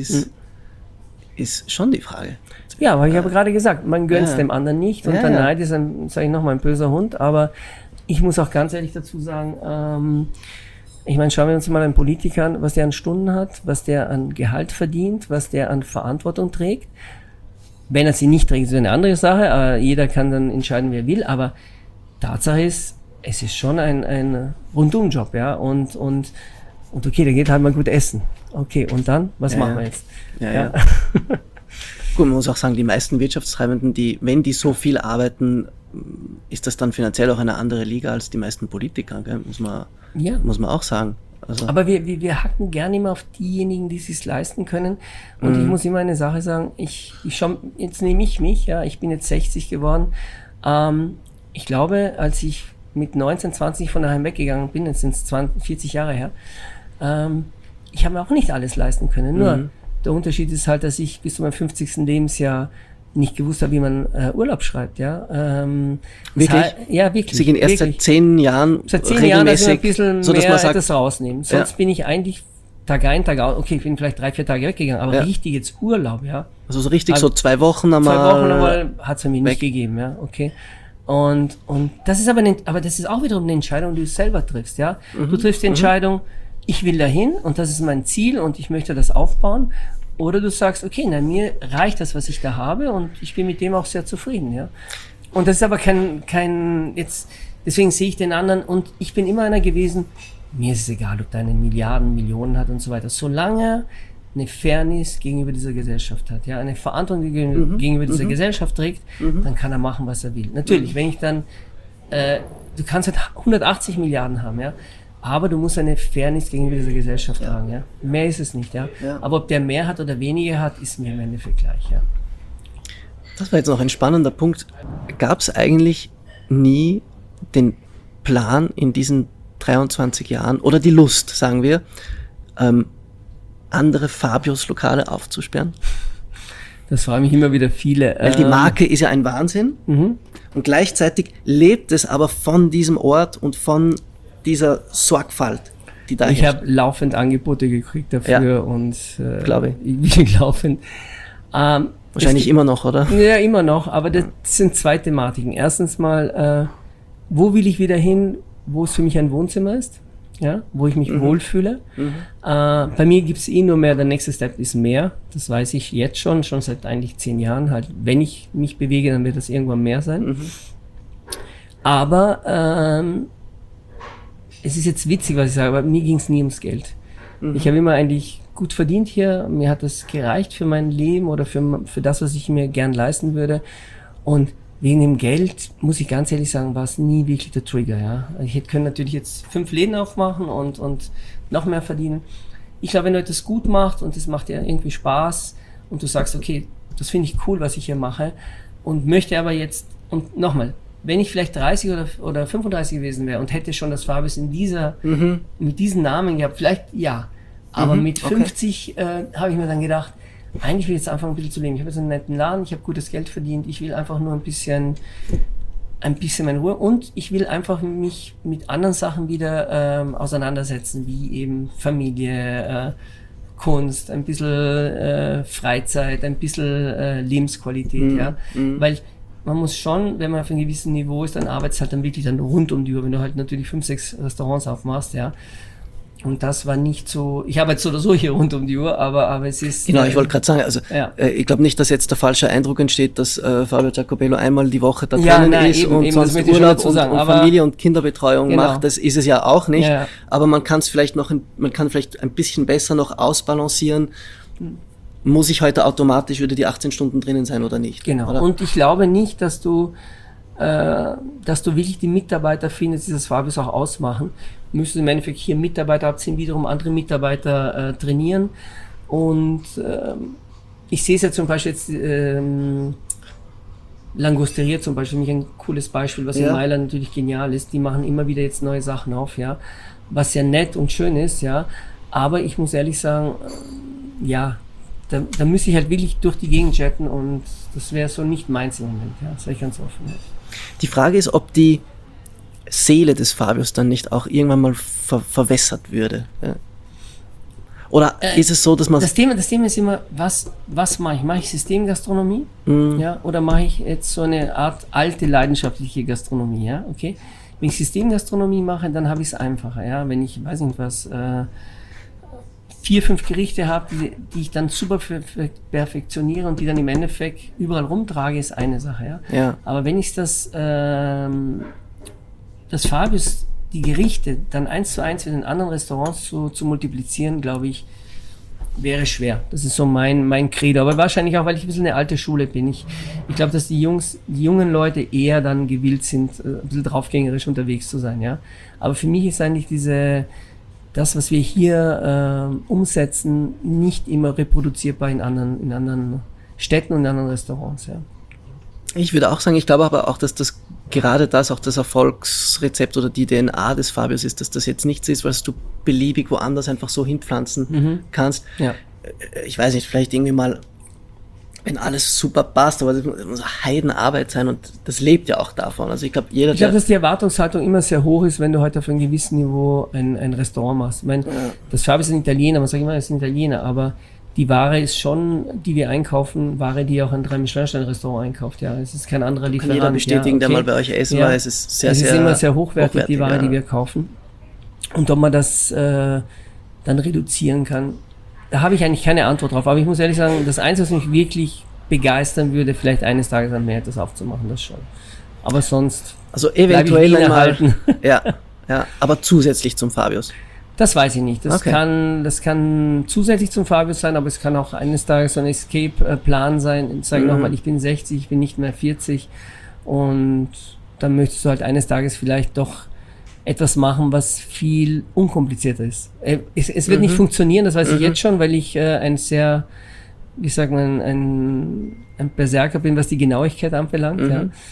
schon die Frage. Ja, aber ich habe gerade gesagt, man gönnt dem anderen nicht, und der Neid ist sage ich nochmal, ein böser Hund, aber ich muss auch ganz ehrlich dazu sagen, ich meine, schauen wir uns mal einen Politiker an, was der an Stunden hat, was der an Gehalt verdient, was der an Verantwortung trägt. Wenn er sie nicht trägt, ist eine andere Sache, jeder kann dann entscheiden, wie er will, aber Tatsache ist, es ist schon ein Rundumjob, ja, und okay, da geht halt mal gut essen. Okay, und dann, was machen wir jetzt? Ja. Gut, man muss auch sagen, die meisten Wirtschaftstreibenden, wenn die so viel arbeiten, ist das dann finanziell auch eine andere Liga als die meisten Politiker, gell? Muss man auch sagen. Also, Aber wir hacken gerne immer auf diejenigen, die es sich leisten können. Und ich muss immer eine Sache sagen, jetzt nehme ich mich, ja, ich bin jetzt 60 geworden. Ich glaube, als ich mit 19, 20 von daheim weggegangen bin, jetzt sind es 40 Jahre her, ich habe mir auch nicht alles leisten können. Nur der Unterschied ist halt, dass ich bis zu meinem 50. Lebensjahr nicht gewusst habe, wie man Urlaub schreibt, ja. Wirklich? Ja, wirklich. Sie gehen erst wirklich. seit 10 Jahren Seit 10 Jahren, dass wir ein bisschen so, dass mehr man sagt, etwas rausnehmen. Sonst bin ich eigentlich Tag ein, Tag aus, okay, ich bin vielleicht 3, 4 Tage weggegangen, aber richtig jetzt Urlaub, ja. Also so richtig Also so 2 Wochen einmal. 2 Wochen einmal hat es mir nicht gegeben, ja, okay. Und das ist aber das ist auch wiederum eine Entscheidung, die du selber triffst, ja. Du triffst die Entscheidung, ich will dahin und das ist mein Ziel und ich möchte das aufbauen. Oder du sagst, okay, na, mir reicht das, was ich da habe und ich bin mit dem auch sehr zufrieden, ja. Und das ist aber kein jetzt, deswegen sehe ich den anderen und ich bin immer einer gewesen, mir ist es egal, ob der eine Milliarden, Millionen hat und so weiter. Solange eine Fairness gegenüber dieser Gesellschaft hat, ja, eine Verantwortung gegenüber dieser Gesellschaft trägt, dann kann er machen, was er will. Natürlich, wenn ich dann, du kannst halt 180 Milliarden haben, ja, aber du musst eine Fairness gegenüber dieser Gesellschaft tragen, ja. Mehr ist es nicht, ja. Aber ob der mehr hat oder weniger hat, ist mir im Endeffekt gleich, ja. Das war jetzt noch ein spannender Punkt. Gab es eigentlich nie den Plan in diesen 23 Jahren oder die Lust, sagen wir, andere Fabius-Lokale aufzusperren? Das fragen mich immer wieder viele. Weil die Marke ist ja ein Wahnsinn und gleichzeitig lebt es aber von diesem Ort und von dieser Sorgfalt, die da ist. Ich habe laufend Angebote gekriegt dafür und glaube ich. Wirklich laufend. Wahrscheinlich immer noch, oder? Ja, immer noch, aber das sind 2 Thematiken. Erstens mal, wo will ich wieder hin, wo es für mich ein Wohnzimmer ist, ja, wo ich mich wohlfühle. Bei mir gibt's nur mehr, der nächste Step ist mehr, das weiß ich jetzt schon seit eigentlich 10 Jahren. Halt, wenn ich mich bewege, dann wird das irgendwann mehr sein. Aber es ist jetzt witzig, was ich sage, aber mir ging's nie ums Geld. Ich habe immer eigentlich gut verdient hier, mir hat das gereicht für mein Leben oder für das, was ich mir gern leisten würde. Und wegen dem Geld, muss ich ganz ehrlich sagen, war es nie wirklich der Trigger, ja. Ich hätte können natürlich jetzt 5 Läden aufmachen und noch mehr verdienen. Ich glaube, wenn du etwas gut machst und es macht dir irgendwie Spaß und du sagst, okay, das finde ich cool, was ich hier mache und möchte aber jetzt, und nochmal, wenn ich vielleicht 30 oder 35 gewesen wäre und hätte schon das Fabius in mit diesem Namen gehabt, vielleicht ja. Aber mit 50 habe ich mir dann gedacht, eigentlich will ich jetzt anfangen, ein bisschen zu leben. Ich habe jetzt einen netten Laden, ich habe gutes Geld verdient, ich will einfach nur ein bisschen meine Ruhe und ich will einfach mich mit anderen Sachen wieder auseinandersetzen, wie eben Familie, Kunst, ein bisschen Freizeit, ein bisschen Lebensqualität, ja. Weil man muss schon, wenn man auf einem gewissen Niveau ist, dann arbeitest halt dann wirklich dann rund um die Uhr, wenn du halt natürlich 5, 6 Restaurants aufmachst, ja. Und das war nicht so, ich arbeite so oder so hier rund um die Uhr, aber es ist... Genau, ich wollte gerade sagen, also ich glaube nicht, dass jetzt der falsche Eindruck entsteht, dass Fabio Jacobello einmal die Woche da drinnen ist und sonst Urlaub und Familie und Kinderbetreuung macht. Das ist es ja auch nicht. Ja. Aber man kann es vielleicht man kann vielleicht ein bisschen besser noch ausbalancieren. Muss ich heute automatisch wieder die 18 Stunden drinnen sein oder nicht? Genau. Oder? Und ich glaube nicht, dass du wirklich die Mitarbeiter findest, die das Fabius auch ausmachen. Müsstest im Endeffekt hier Mitarbeiter abziehen, wiederum andere Mitarbeiter trainieren. Und ich sehe es ja zum Beispiel jetzt, Langosteria zum Beispiel, für mich ein cooles Beispiel, was in Mailand natürlich genial ist. Die machen immer wieder jetzt neue Sachen auf, ja. Was ja nett und schön ist, ja. Aber ich muss ehrlich sagen, da müsste ich halt wirklich durch die Gegend jetten und das wäre so nicht meins im Moment, ja. Das sage ich ganz offen. Ja. Die Frage ist, ob die Seele des Fabius dann nicht auch irgendwann mal verwässert würde. Ja. Oder ist es so, dass man... Das Thema ist immer, was mache ich? Mache ich Systemgastronomie? Ja? Oder mache ich jetzt so eine Art alte, leidenschaftliche Gastronomie? Ja? Okay? Wenn ich Systemgastronomie mache, dann habe ich es einfacher. Ja? Wenn ich, weiß nicht was, 4, 5 Gerichte habe, die ich dann super perfektioniere und die dann im Endeffekt überall rumtrage, ist eine Sache. Ja? Ja. Aber wenn ich das Fabius, die Gerichte dann 1:1 mit den anderen Restaurants zu multiplizieren, glaube ich, wäre schwer. Das ist so mein Credo. Aber wahrscheinlich auch, weil ich ein bisschen eine alte Schule bin. Ich glaube, dass die jungen Leute eher dann gewillt sind, ein bisschen draufgängerisch unterwegs zu sein. Ja. Aber für mich ist eigentlich das, was wir hier umsetzen, nicht immer reproduzierbar in anderen Städten und in anderen Restaurants. Ja. Ich würde auch sagen, ich glaube aber auch, dass das gerade das auch das Erfolgsrezept oder die DNA des Fabius ist, dass das jetzt nichts ist, was du beliebig woanders einfach so hinpflanzen kannst. Ja. Ich weiß nicht, vielleicht irgendwie mal, wenn alles super passt, aber das muss Heidenarbeit sein und das lebt ja auch davon. Also ich glaube, dass die Erwartungshaltung immer sehr hoch ist, wenn du heute auf einem gewissen Niveau ein Restaurant machst. Ich meine, das Fabius ist ein Italiener, man sagt immer, es ist ein Italiener, aber die Ware ist schon, die wir einkaufen, Ware, die auch ein 3-Michelin-Stern-Restaurant einkauft. Ja, es ist kein anderer Lieferant. Kann jeder bestätigen, der mal bei euch essen war. Es ist sehr, sehr immer sehr hochwertig, die Ware, die wir kaufen. Und ob man das dann reduzieren kann, da habe ich eigentlich keine Antwort drauf. Aber ich muss ehrlich sagen, das Einzige, was mich wirklich begeistern würde, vielleicht eines Tages an mehr etwas aufzumachen, das schon. Aber sonst. Also eventuell einmal. Ja, aber zusätzlich zum Fabius. Das weiß ich nicht. Das kann zusätzlich zum Fabius sein, aber es kann auch eines Tages so ein Escape-Plan sein. Ich sage nochmal, ich bin 60, ich bin nicht mehr 40 und dann möchtest du halt eines Tages vielleicht doch etwas machen, was viel unkomplizierter ist. Es wird nicht funktionieren, das weiß ich jetzt schon, weil ich ein sehr, wie sagt man, ein Berserker bin, was die Genauigkeit anbelangt.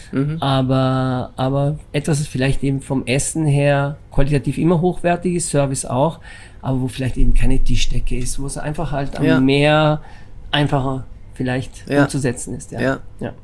Aber etwas, das vielleicht eben vom Essen her qualitativ immer hochwertig ist, Service auch, aber wo vielleicht eben keine Tischdecke ist, wo es einfach halt am Meer einfacher vielleicht umzusetzen ist. Ja.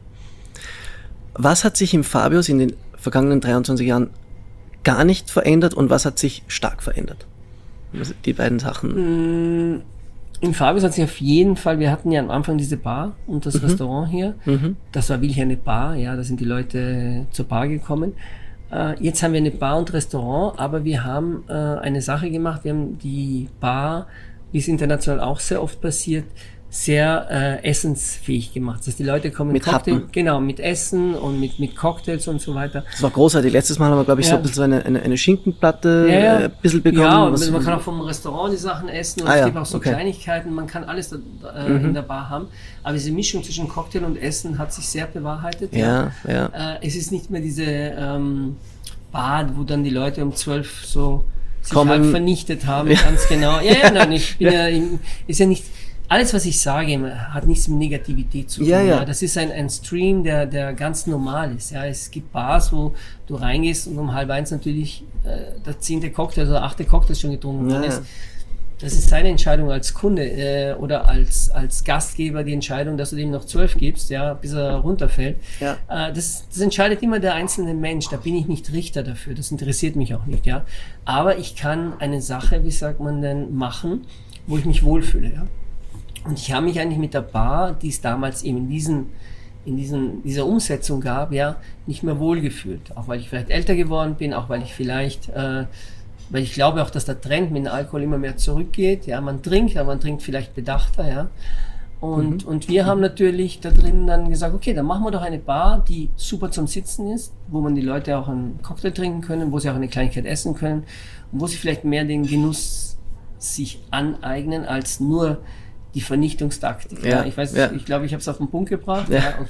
Was hat sich im Fabius in den vergangenen 23 Jahren gar nicht verändert und was hat sich stark verändert? Also die beiden Sachen. Im Fabius hat sich auf jeden Fall, wir hatten ja am Anfang diese Bar und das Restaurant hier. Das war wirklich eine Bar, ja, da sind die Leute zur Bar gekommen. Jetzt haben wir eine Bar und Restaurant, aber wir haben eine Sache gemacht, wir haben die Bar, wie es international auch sehr oft passiert, sehr essensfähig gemacht. Das heißt, die Leute kommen mit Happen. Genau, mit Essen und mit Cocktails und so weiter. Das war großartig. Letztes Mal haben wir, glaube ich, so ein bisschen eine Schinkenplatte ein bisschen bekommen. Ja, und man kann auch vom Restaurant die Sachen essen und es gibt auch so Kleinigkeiten. Man kann alles in der Bar haben. Aber diese Mischung zwischen Cocktail und Essen hat sich sehr bewahrheitet. Es ist nicht mehr diese Bar, wo dann die Leute um 12 so sich halt vernichtet haben. Ganz genau. Nein, ich bin ist ja nicht... Alles, was ich sage, hat nichts mit Negativität zu tun. Das ist ein Stream, der ganz normal ist. Ja, es gibt Bars, wo du reingehst und um 12:30 natürlich der 10. Cocktail oder 8. Cocktail schon getrunken ist. Das ist seine Entscheidung als Kunde oder als Gastgeber die Entscheidung, dass du dem noch 12 gibst, bis er runterfällt. Das entscheidet immer der einzelne Mensch. Da bin ich nicht Richter dafür. Das interessiert mich auch nicht. Ja, aber ich kann eine Sache, wie sagt man denn, machen, wo ich mich wohlfühle. Ja. Und ich habe mich eigentlich mit der Bar, die es damals eben in dieser Umsetzung gab, nicht mehr wohlgefühlt. Auch weil ich vielleicht älter geworden bin, auch weil ich vielleicht, weil ich glaube auch, dass der Trend mit dem Alkohol immer mehr zurückgeht. Ja, man trinkt, aber man trinkt vielleicht bedachter. Ja. Und wir haben natürlich da drin dann gesagt, okay, dann machen wir doch eine Bar, die super zum Sitzen ist, wo man die Leute auch einen Cocktail trinken können, wo sie auch eine Kleinigkeit essen können und wo sie vielleicht mehr den Genuss sich aneignen als nur die Vernichtungstaktik. Ich glaube, ich habe es auf den Punkt gebracht.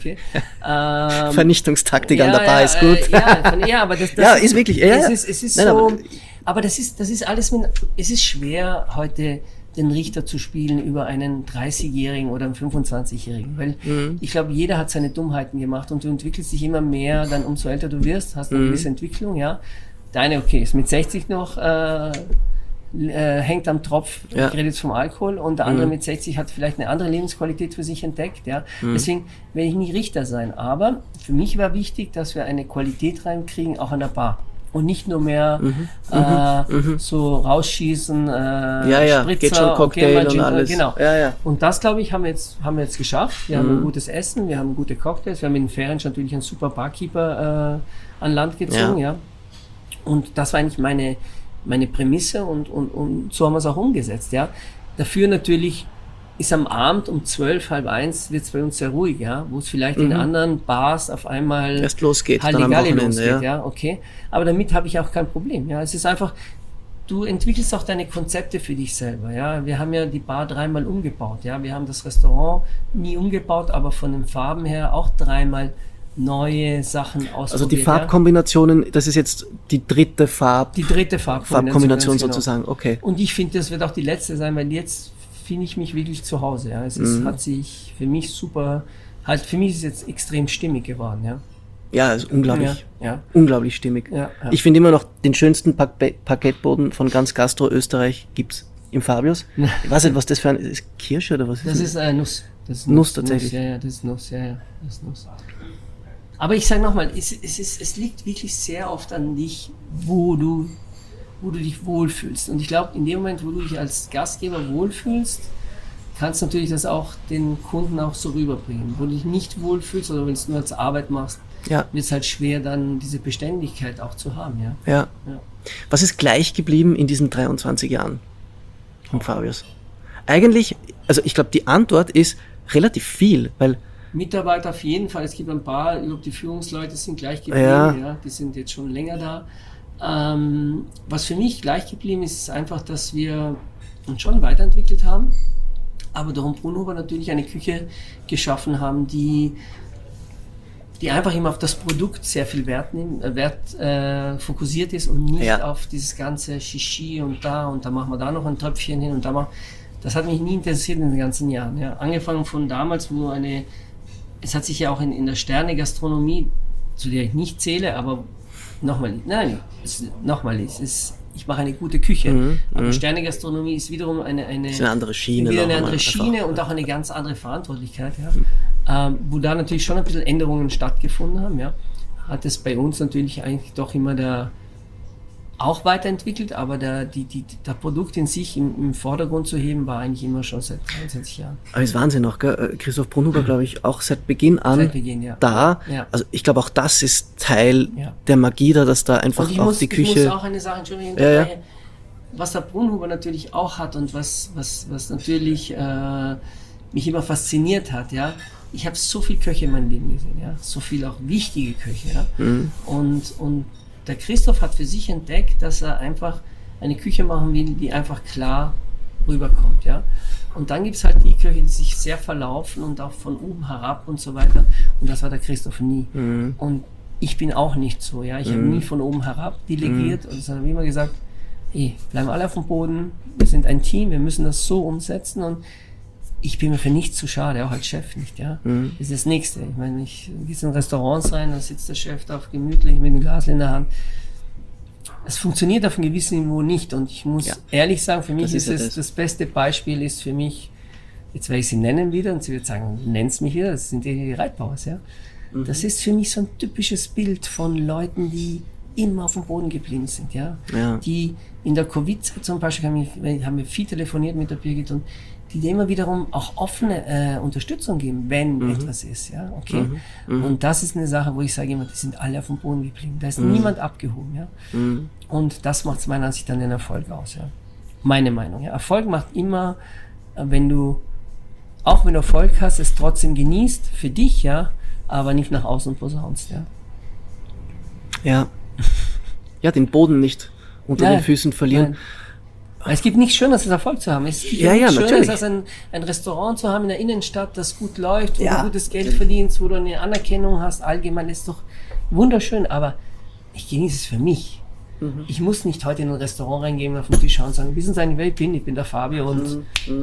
Vernichtungstaktik an der Bar ist gut. Aber das ist wirklich. Es ist so. Aber das ist alles. Es ist schwer heute den Richter zu spielen über einen 30-Jährigen oder einen 25-Jährigen, weil ich glaube, jeder hat seine Dummheiten gemacht und du entwickelst dich immer mehr. Dann umso älter du wirst, hast du eine gewisse Entwicklung. Ja, deine ist mit 60 noch. Hängt am Tropf, ich rede jetzt vom Alkohol, und der andere mit 60 hat vielleicht eine andere Lebensqualität für sich entdeckt. Ja. Deswegen werde ich nie Richter sein. Aber für mich war wichtig, dass wir eine Qualität reinkriegen, auch an der Bar. Und nicht nur mehr so rausschießen, Spritzer, geht schon Cocktail und alles. Genau. Und das, glaube ich, haben wir jetzt geschafft. Wir haben ein gutes Essen, wir haben gute Cocktails, wir haben in den Ferien schon natürlich einen super Barkeeper an Land gezogen. Ja. Und das war eigentlich meine Prämisse und so haben wir es auch umgesetzt. Ja. Dafür natürlich ist am Abend um 12, 12:30 wird es bei uns sehr ruhig, wo es vielleicht in anderen Bars auf einmal erst losgeht, Halligalli losgeht. Okay. Aber damit habe ich auch kein Problem. Ja. Es ist einfach, du entwickelst auch deine Konzepte für dich selber. Ja. Wir haben ja die Bar 3-mal umgebaut. Ja. Wir haben das Restaurant nie umgebaut, aber von den Farben her auch 3-mal neue Sachen ausprobiert. Also die Farbkombinationen, das ist jetzt die dritte Farbkombination sozusagen, genau. Okay. Und ich finde, das wird auch die letzte sein, weil jetzt finde ich mich wirklich zu Hause. Ja. Es ist, hat sich für mich super, halt für mich ist es jetzt extrem stimmig geworden. Ja, ja, ist unglaublich. Ja. Unglaublich stimmig. Ja. Ich finde immer noch, den schönsten Parkettboden von ganz Gastro Österreich gibt's im Fabius. Ich weiß nicht, was das für ein ist. Kirsche oder was ist das? Das ist Nuss. Das ist Nuss tatsächlich. Ja, das ist Nuss. Ja, das ist Nuss. Aber ich sage nochmal, es liegt wirklich sehr oft an dich, wo du dich wohlfühlst. Und ich glaube, in dem Moment, wo du dich als Gastgeber wohlfühlst, kannst du natürlich das auch den Kunden auch so rüberbringen. Wo du dich nicht wohlfühlst oder wenn du es nur als Arbeit machst, wird es halt schwer, dann diese Beständigkeit auch zu haben. Ja. Was ist gleich geblieben in diesen 23 Jahren von Fabius? Eigentlich, also ich glaube, die Antwort ist relativ viel, weil Mitarbeiter auf jeden Fall, es gibt ein paar, ich glaube, die Führungsleute sind gleich geblieben, die sind jetzt schon länger da. Was für mich gleich geblieben ist, ist einfach, dass wir uns schon weiterentwickelt haben, aber darum Brunhuber natürlich eine Küche geschaffen haben, die einfach immer auf das Produkt sehr viel Wert fokussiert ist und nicht auf dieses ganze Shishi und da machen wir da noch ein Töpfchen hin und da machen. Das hat mich nie interessiert in den ganzen Jahren. Ja. Angefangen von damals, wo es hat sich ja auch in der Sterne-Gastronomie, zu der ich nicht zähle, aber ich mache eine gute Küche. Aber Sterne-Gastronomie ist wiederum eine andere Schiene. Wieder eine andere Schiene und auch eine ganz andere Verantwortlichkeit. Ja. Wo da natürlich schon ein bisschen Änderungen stattgefunden haben, hat es bei uns natürlich eigentlich doch immer auch weiterentwickelt, aber der Produkt in sich im Vordergrund zu heben, war eigentlich immer schon seit 23 Jahren. Aber ist Wahnsinn noch, gell? Christoph Brunhuber, glaube ich, auch seit Beginn an da. Ja. Also ich glaube, auch das ist Teil der Magie da, dass da einfach die Küche... Ich muss auch eine Sache, Entschuldigung, was der Brunhuber natürlich auch hat und was natürlich mich immer fasziniert hat, ich habe so viel Köche in meinem Leben gesehen, so viel auch wichtige Köche, und der Christoph hat für sich entdeckt, dass er einfach eine Küche machen will, die einfach klar rüberkommt, Und dann gibt es halt die Köche, die sich sehr verlaufen und auch von oben herab und so weiter. Und das war der Christoph nie. Und ich bin auch nicht so, Ich habe nie von oben herab delegiert und es hat immer gesagt, bleiben alle auf dem Boden, wir sind ein Team, wir müssen das so umsetzen und ich bin mir für nichts zu schade, auch als Chef nicht, Das ist das Nächste. Ich meine, ich gehe in Restaurants rein, da sitzt der Chef da gemütlich mit einem Glas in der Hand. Es funktioniert auf einem gewissen Niveau nicht und ich muss ehrlich sagen, für mich ist es das beste Beispiel ist für mich, jetzt werde ich sie nennen wieder und sie wird sagen, nenn's mich wieder, das sind die Reitbauers, Das ist für mich so ein typisches Bild von Leuten, die immer auf dem Boden geblieben sind, Die in der Covid-Zeit zum Beispiel haben wir viel telefoniert mit der Birgit und die immer wiederum auch offene Unterstützung geben, wenn etwas ist, Und das ist eine Sache, wo ich sage immer, die sind alle auf dem Boden geblieben. Da ist niemand abgehoben, Und das macht es meiner Ansicht nach den Erfolg aus, Meine Meinung, Erfolg macht immer, wenn du Erfolg hast, es trotzdem genießt, für dich, aber nicht nach außen posaunst, Ja, den Boden nicht unter den Füßen verlieren. Nein. Es gibt nichts Schöneres als Erfolg zu haben. Es gibt nichts Schöneres als ein Restaurant zu haben in der Innenstadt, das gut läuft, wo du gutes Geld verdienst, wo du eine Anerkennung hast. Allgemein ist doch wunderschön, aber ich genieße es für mich. Ich muss nicht heute in ein Restaurant reingehen und auf den Tisch schauen und sagen, wissen Sie eigentlich, wer ich bin? Ich bin der Fabio und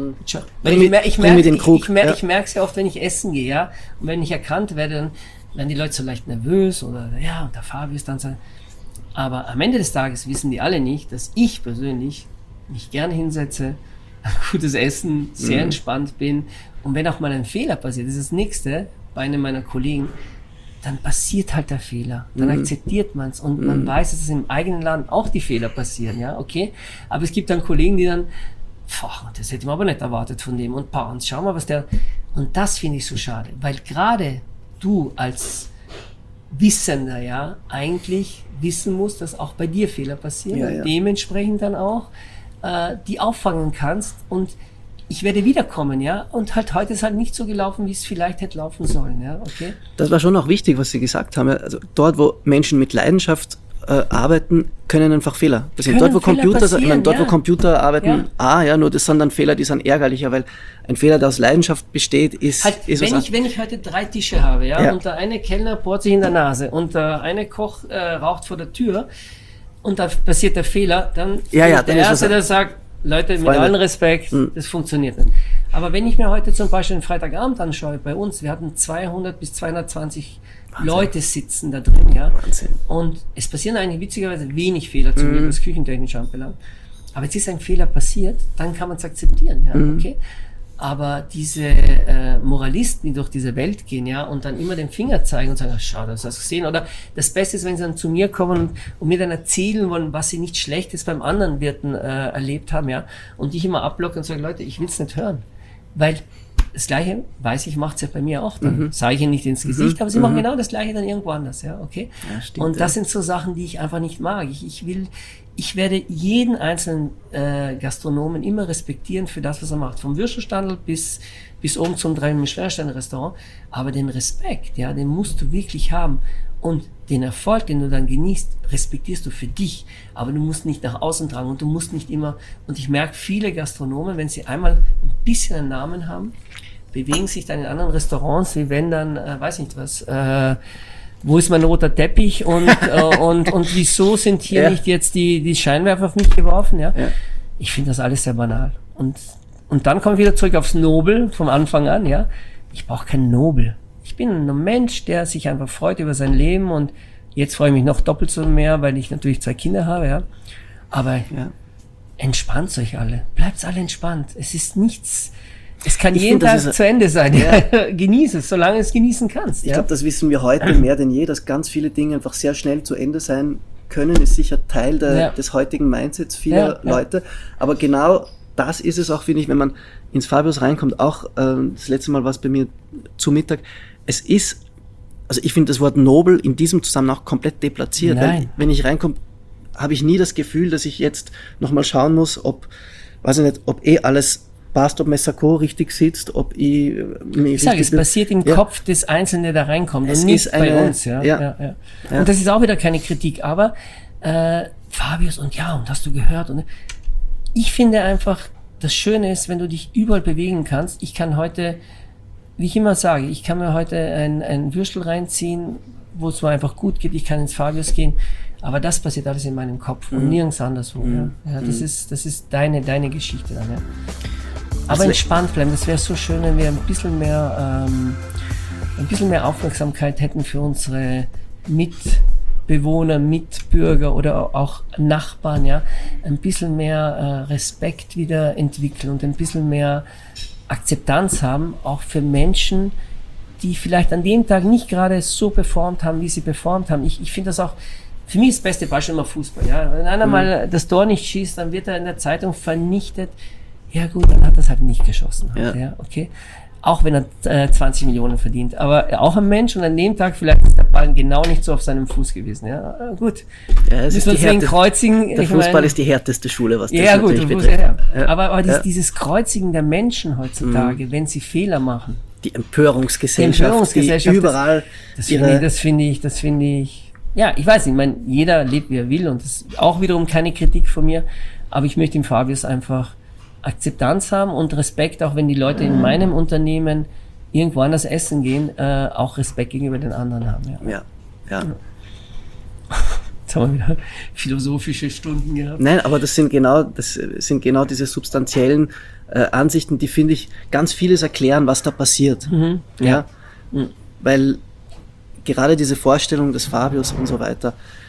ich merke es ja oft, wenn ich essen gehe, und wenn ich erkannt werde, dann werden die Leute so leicht nervös oder und der Fabio ist dann so. Aber am Ende des Tages wissen die alle nicht, dass ich persönlich mich gerne hinsetze, gutes Essen, sehr entspannt bin und wenn auch mal ein Fehler passiert, das ist das Nächste bei einem meiner Kollegen, dann passiert halt der Fehler, dann akzeptiert man es und man weiß, dass es im eigenen Laden auch die Fehler passieren, aber es gibt dann Kollegen, die dann, das hätte man aber nicht erwartet von dem und schau mal, was der, und das finde ich so schade, weil gerade du als Wissender eigentlich wissen musst, dass auch bei dir Fehler passieren und dementsprechend dann auch die auffangen kannst und ich werde wiederkommen, und halt heute ist halt nicht so gelaufen, wie es vielleicht hätte laufen sollen, Das war schon auch wichtig, was Sie gesagt haben, also dort, wo Menschen mit Leidenschaft arbeiten, können einfach Fehler passieren. Können Dort, wo Fehler passieren, wo Computer arbeiten, nur das sind dann Fehler, die sind ärgerlicher, weil ein Fehler, der aus Leidenschaft besteht, ist halt, ist wenn ich heute 3 Tische habe, und der eine Kellner bohrt sich in der Nase und der eine Koch raucht vor der Tür und da passiert der Fehler, dann der Erste, der sagt, Leute, mit allem Respekt, das funktioniert nicht. Aber wenn ich mir heute zum Beispiel einen Freitagabend anschaue, bei uns, wir hatten 200 bis 220 Wahnsinn. Leute sitzen da drin, Wahnsinn. Und es passieren eigentlich witzigerweise wenig Fehler, zum Beispiel was küchentechnisch anbelangt. Aber jetzt ist ein Fehler passiert, dann kann man es akzeptieren, okay? Aber diese Moralisten, die durch diese Welt gehen, und dann immer den Finger zeigen und sagen, schau, das hast du gesehen. Oder das Beste ist, wenn sie dann zu mir kommen und mir dann erzählen wollen, was sie nicht Schlechtes beim anderen Wirten erlebt haben, und ich immer ablocke und sage, Leute, ich will es nicht hören. Weil das Gleiche, weiß ich, macht es ja bei mir auch dann. Sage ich ihnen nicht ins Gesicht, aber sie machen genau das Gleiche dann irgendwo anders, okay? Ja, stimmt, und das sind so Sachen, die ich einfach nicht mag. Ich werde jeden einzelnen Gastronomen immer respektieren für das, was er macht. Vom Würstelstandl bis oben zum 3-Michelin-Sterne-Restaurant. Aber den Respekt, den musst du wirklich haben. Und den Erfolg, den du dann genießt, respektierst du für dich. Aber du musst nicht nach außen tragen und du musst nicht immer, und ich merke, viele Gastronomen, wenn sie einmal ein bisschen einen Namen haben, bewegen sich dann in anderen Restaurants, wie wenn dann, weiß nicht was, wo ist mein roter Teppich und wieso sind hier nicht jetzt die Scheinwerfer auf mich geworfen, Ich finde das alles sehr banal. Und dann komme ich wieder zurück aufs Nobel vom Anfang an, Ich brauche kein Nobel. Ich bin ein Mensch, der sich einfach freut über sein Leben und jetzt freue ich mich noch doppelt so mehr, weil ich natürlich 2 Kinder habe, Aber entspannt euch alle. Bleibt alle entspannt. Es ist nichts, es kann jeden Tag zu Ende sein. Genieße es, solange es genießen kannst. Ich glaube, das wissen wir heute mehr denn je, dass ganz viele Dinge einfach sehr schnell zu Ende sein können, ist sicher Teil des heutigen Mindsets vieler Leute. Aber genau das ist es auch, finde ich, wenn man ins Fabius reinkommt, auch das letzte Mal war es bei mir zu Mittag, es ist, also ich finde das Wort nobel in diesem Zusammenhang komplett deplatziert. Weil, wenn ich reinkomme, habe ich nie das Gefühl, dass ich jetzt nochmal schauen muss, ob alles passt, ob Messako richtig sitzt, ob ich sage, es passiert im Kopf des Einzelnen, der da reinkommt und nicht bei uns. Und das ist auch wieder keine Kritik, aber Fabius und hast du gehört? Und ich finde einfach, das Schöne ist, wenn du dich überall bewegen kannst. Ich kann heute, wie ich immer sage, ich kann mir heute ein Würstel reinziehen, wo es mir einfach gut geht. Ich kann ins Fabius gehen. Aber das passiert alles in meinem Kopf und nirgends anderswo. Das ist deine Geschichte dann. Aber entspannt bleiben. Das wäre so schön, wenn wir ein bisschen mehr Aufmerksamkeit hätten für unsere Mitbewohner, Mitbürger oder auch Nachbarn, ein bisschen mehr Respekt wieder entwickeln und ein bisschen mehr Akzeptanz haben, auch für Menschen, die vielleicht an dem Tag nicht gerade so performt haben, wie sie performt haben. Ich finde das auch, für mich ist das beste Beispiel immer Fußball. Wenn einer mal das Tor nicht schießt, dann wird er in der Zeitung vernichtet. Ja gut, dann hat er es halt nicht geschossen. Okay. Auch wenn er 20 Millionen verdient. Aber auch ein Mensch und an dem Tag vielleicht ist der Ball genau nicht so auf seinem Fuß gewesen. Gut. Es ist kreuzigen. Der Fußball ist die härteste Schule, was das natürlich betrifft. Aber dieses Kreuzigen der Menschen heutzutage, wenn sie Fehler machen. Die Empörungsgesellschaft, die überall. Das finde ich. Ja, ich weiß nicht, jeder lebt, wie er will und das ist auch wiederum keine Kritik von mir. Aber ich möchte im Fabius einfach Akzeptanz haben und Respekt, auch wenn die Leute in meinem Unternehmen irgendwo anders essen gehen, auch Respekt gegenüber den anderen haben. Ja. Jetzt haben wir wieder philosophische Stunden gehabt. Nein, aber das sind genau diese substanziellen Ansichten, die, finde ich, ganz vieles erklären, was da passiert. Weil gerade diese Vorstellung des Fabius und so weiter,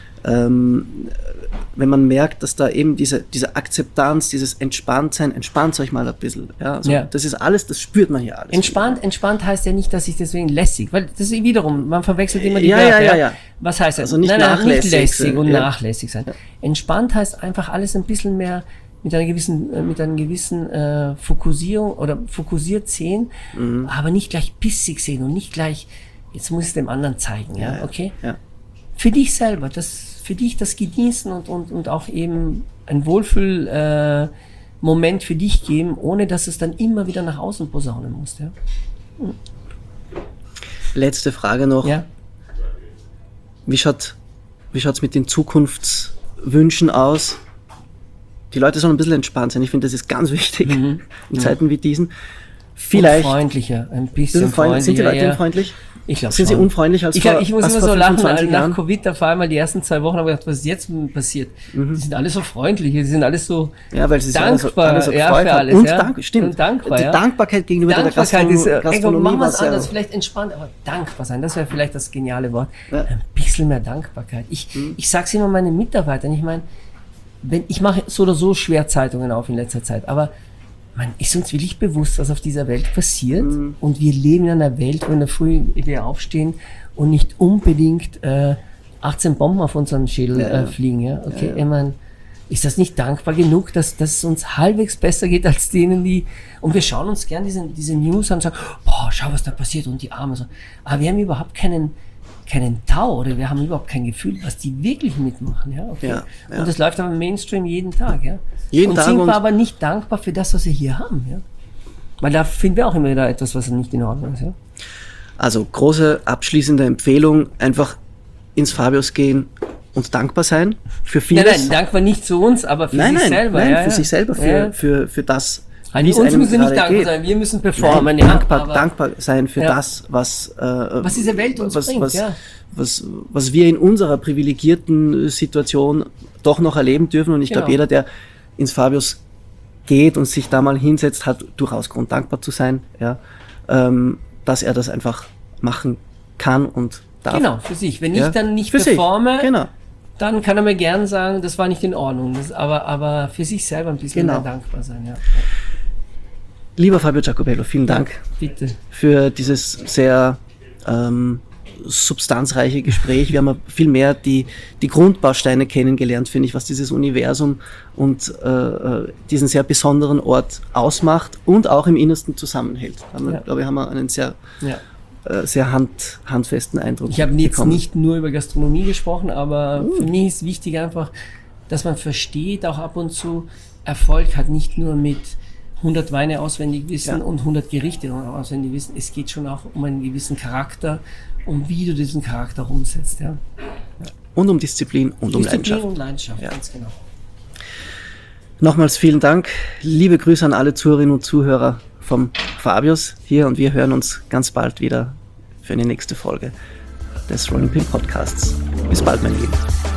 wenn man merkt, dass da eben diese Akzeptanz, dieses Entspanntsein, entspannt euch mal ein bisschen. Das ist alles, das spürt man hier alles. Entspannt heißt ja nicht, dass ich deswegen lässig, weil das ist wiederum, man verwechselt immer die Wörter. Ja. Was heißt das? Also nicht lässig und nachlässig sein. Entspannt heißt einfach alles ein bisschen mehr mit einer gewissen Fokussierung oder fokussiert sehen, aber nicht gleich bissig sehen und nicht gleich, jetzt muss ich es dem anderen zeigen, okay? Ja. Für dich selber, für dich das genießen und auch eben ein Wohlfühl-Moment für dich geben, ohne dass es dann immer wieder nach außen posaunen muss. Letzte Frage noch. Ja. Wie schaut Wie schaut es mit den Zukunftswünschen aus? Die Leute sollen ein bisschen entspannt sein. Ich finde, das ist ganz wichtig in Zeiten wie diesen. Vielleicht und freundlicher, ein bisschen freundlicher. Sind die Leute unfreundlich? Ich glaube Sind schon. sie unfreundlich als ich vor Ich muss als immer vor so lachen, 25 Jahren? nach Covid, da vor allem die ersten 2 Wochen, habe ich gedacht, was ist jetzt passiert? Die sind alle so freundlich, die sind alle so Ja, weil sie sich dankbar alle so ja, gefreut für haben. alles. Und ja. stimmt. Und dankbar, die ja. Dankbarkeit gegenüber Dankbarkeit der ist, Gastronomie machen wir war es anders, sehr... vielleicht entspannt, aber dankbar sein, das wäre vielleicht das geniale Wort. Ja. Ein bisschen mehr Dankbarkeit. Ich sage es immer meinen Mitarbeitern, ich meine, ich mache so oder so schwer Zeitungen auf in letzter Zeit, aber man ist uns wirklich bewusst, was auf dieser Welt passiert und wir leben in einer Welt, wo in der Früh wir aufstehen und nicht unbedingt 18 Bomben auf unseren Schädel fliegen. Ja? Okay, ich meine, ist das nicht dankbar genug, dass es uns halbwegs besser geht als denen, die... Und wir schauen uns gern diese News an und sagen, boah, schau, was da passiert und die Arme so. Aber wir haben überhaupt keinen Tau oder wir haben überhaupt kein Gefühl, was die wirklich mitmachen. Ja? Okay? Ja. Und das läuft aber im Mainstream jeden Tag. Ja? Jeden Tag sind und wir aber nicht dankbar für das, was wir hier haben. Ja? Weil da finden wir auch immer wieder etwas, was nicht in Ordnung ist. Ja? Also große abschließende Empfehlung, einfach ins Fabius gehen und dankbar sein für vieles. Nein, dankbar nicht zu uns, aber für sich selber. Nein, für sich selber, für das, wie es einem müssen nicht dankbar sein, wir müssen performen. Nein, dankbar sein für das, was diese Welt uns bringt. Was wir in unserer privilegierten Situation doch noch erleben dürfen. Und ich glaube, jeder, der ins Fabius geht und sich da mal hinsetzt, hat durchaus Grund, dankbar zu sein, ja, dass er das einfach machen kann und darf. Genau, für sich. Wenn ich dann nicht performe, dann kann er mir gern sagen, das war nicht in Ordnung. Aber für sich selber ein bisschen mehr dankbar sein. Ja. Lieber Fabio Giacobello, vielen Dank für dieses sehr substanzreiche Gespräch. Wir haben viel mehr die Grundbausteine kennengelernt, finde ich, was dieses Universum und diesen sehr besonderen Ort ausmacht und auch im Innersten zusammenhält. Ich glaube, wir haben einen sehr handfesten Eindruck. Ich habe jetzt nicht nur über Gastronomie gesprochen, aber für mich ist wichtig einfach, dass man versteht, auch ab und zu, Erfolg hat nicht nur mit 100 Weine auswendig wissen und 100 Gerichte auswendig wissen. Es geht schon auch um einen gewissen Charakter, um wie du diesen Charakter umsetzt. Ja. Und um Disziplin und um Leidenschaft. Disziplin und Leidenschaft, ganz genau. Nochmals vielen Dank. Liebe Grüße an alle Zuhörerinnen und Zuhörer vom Fabius hier und wir hören uns ganz bald wieder für eine nächste Folge des Rolling Pin Podcasts. Bis bald, mein Lieben.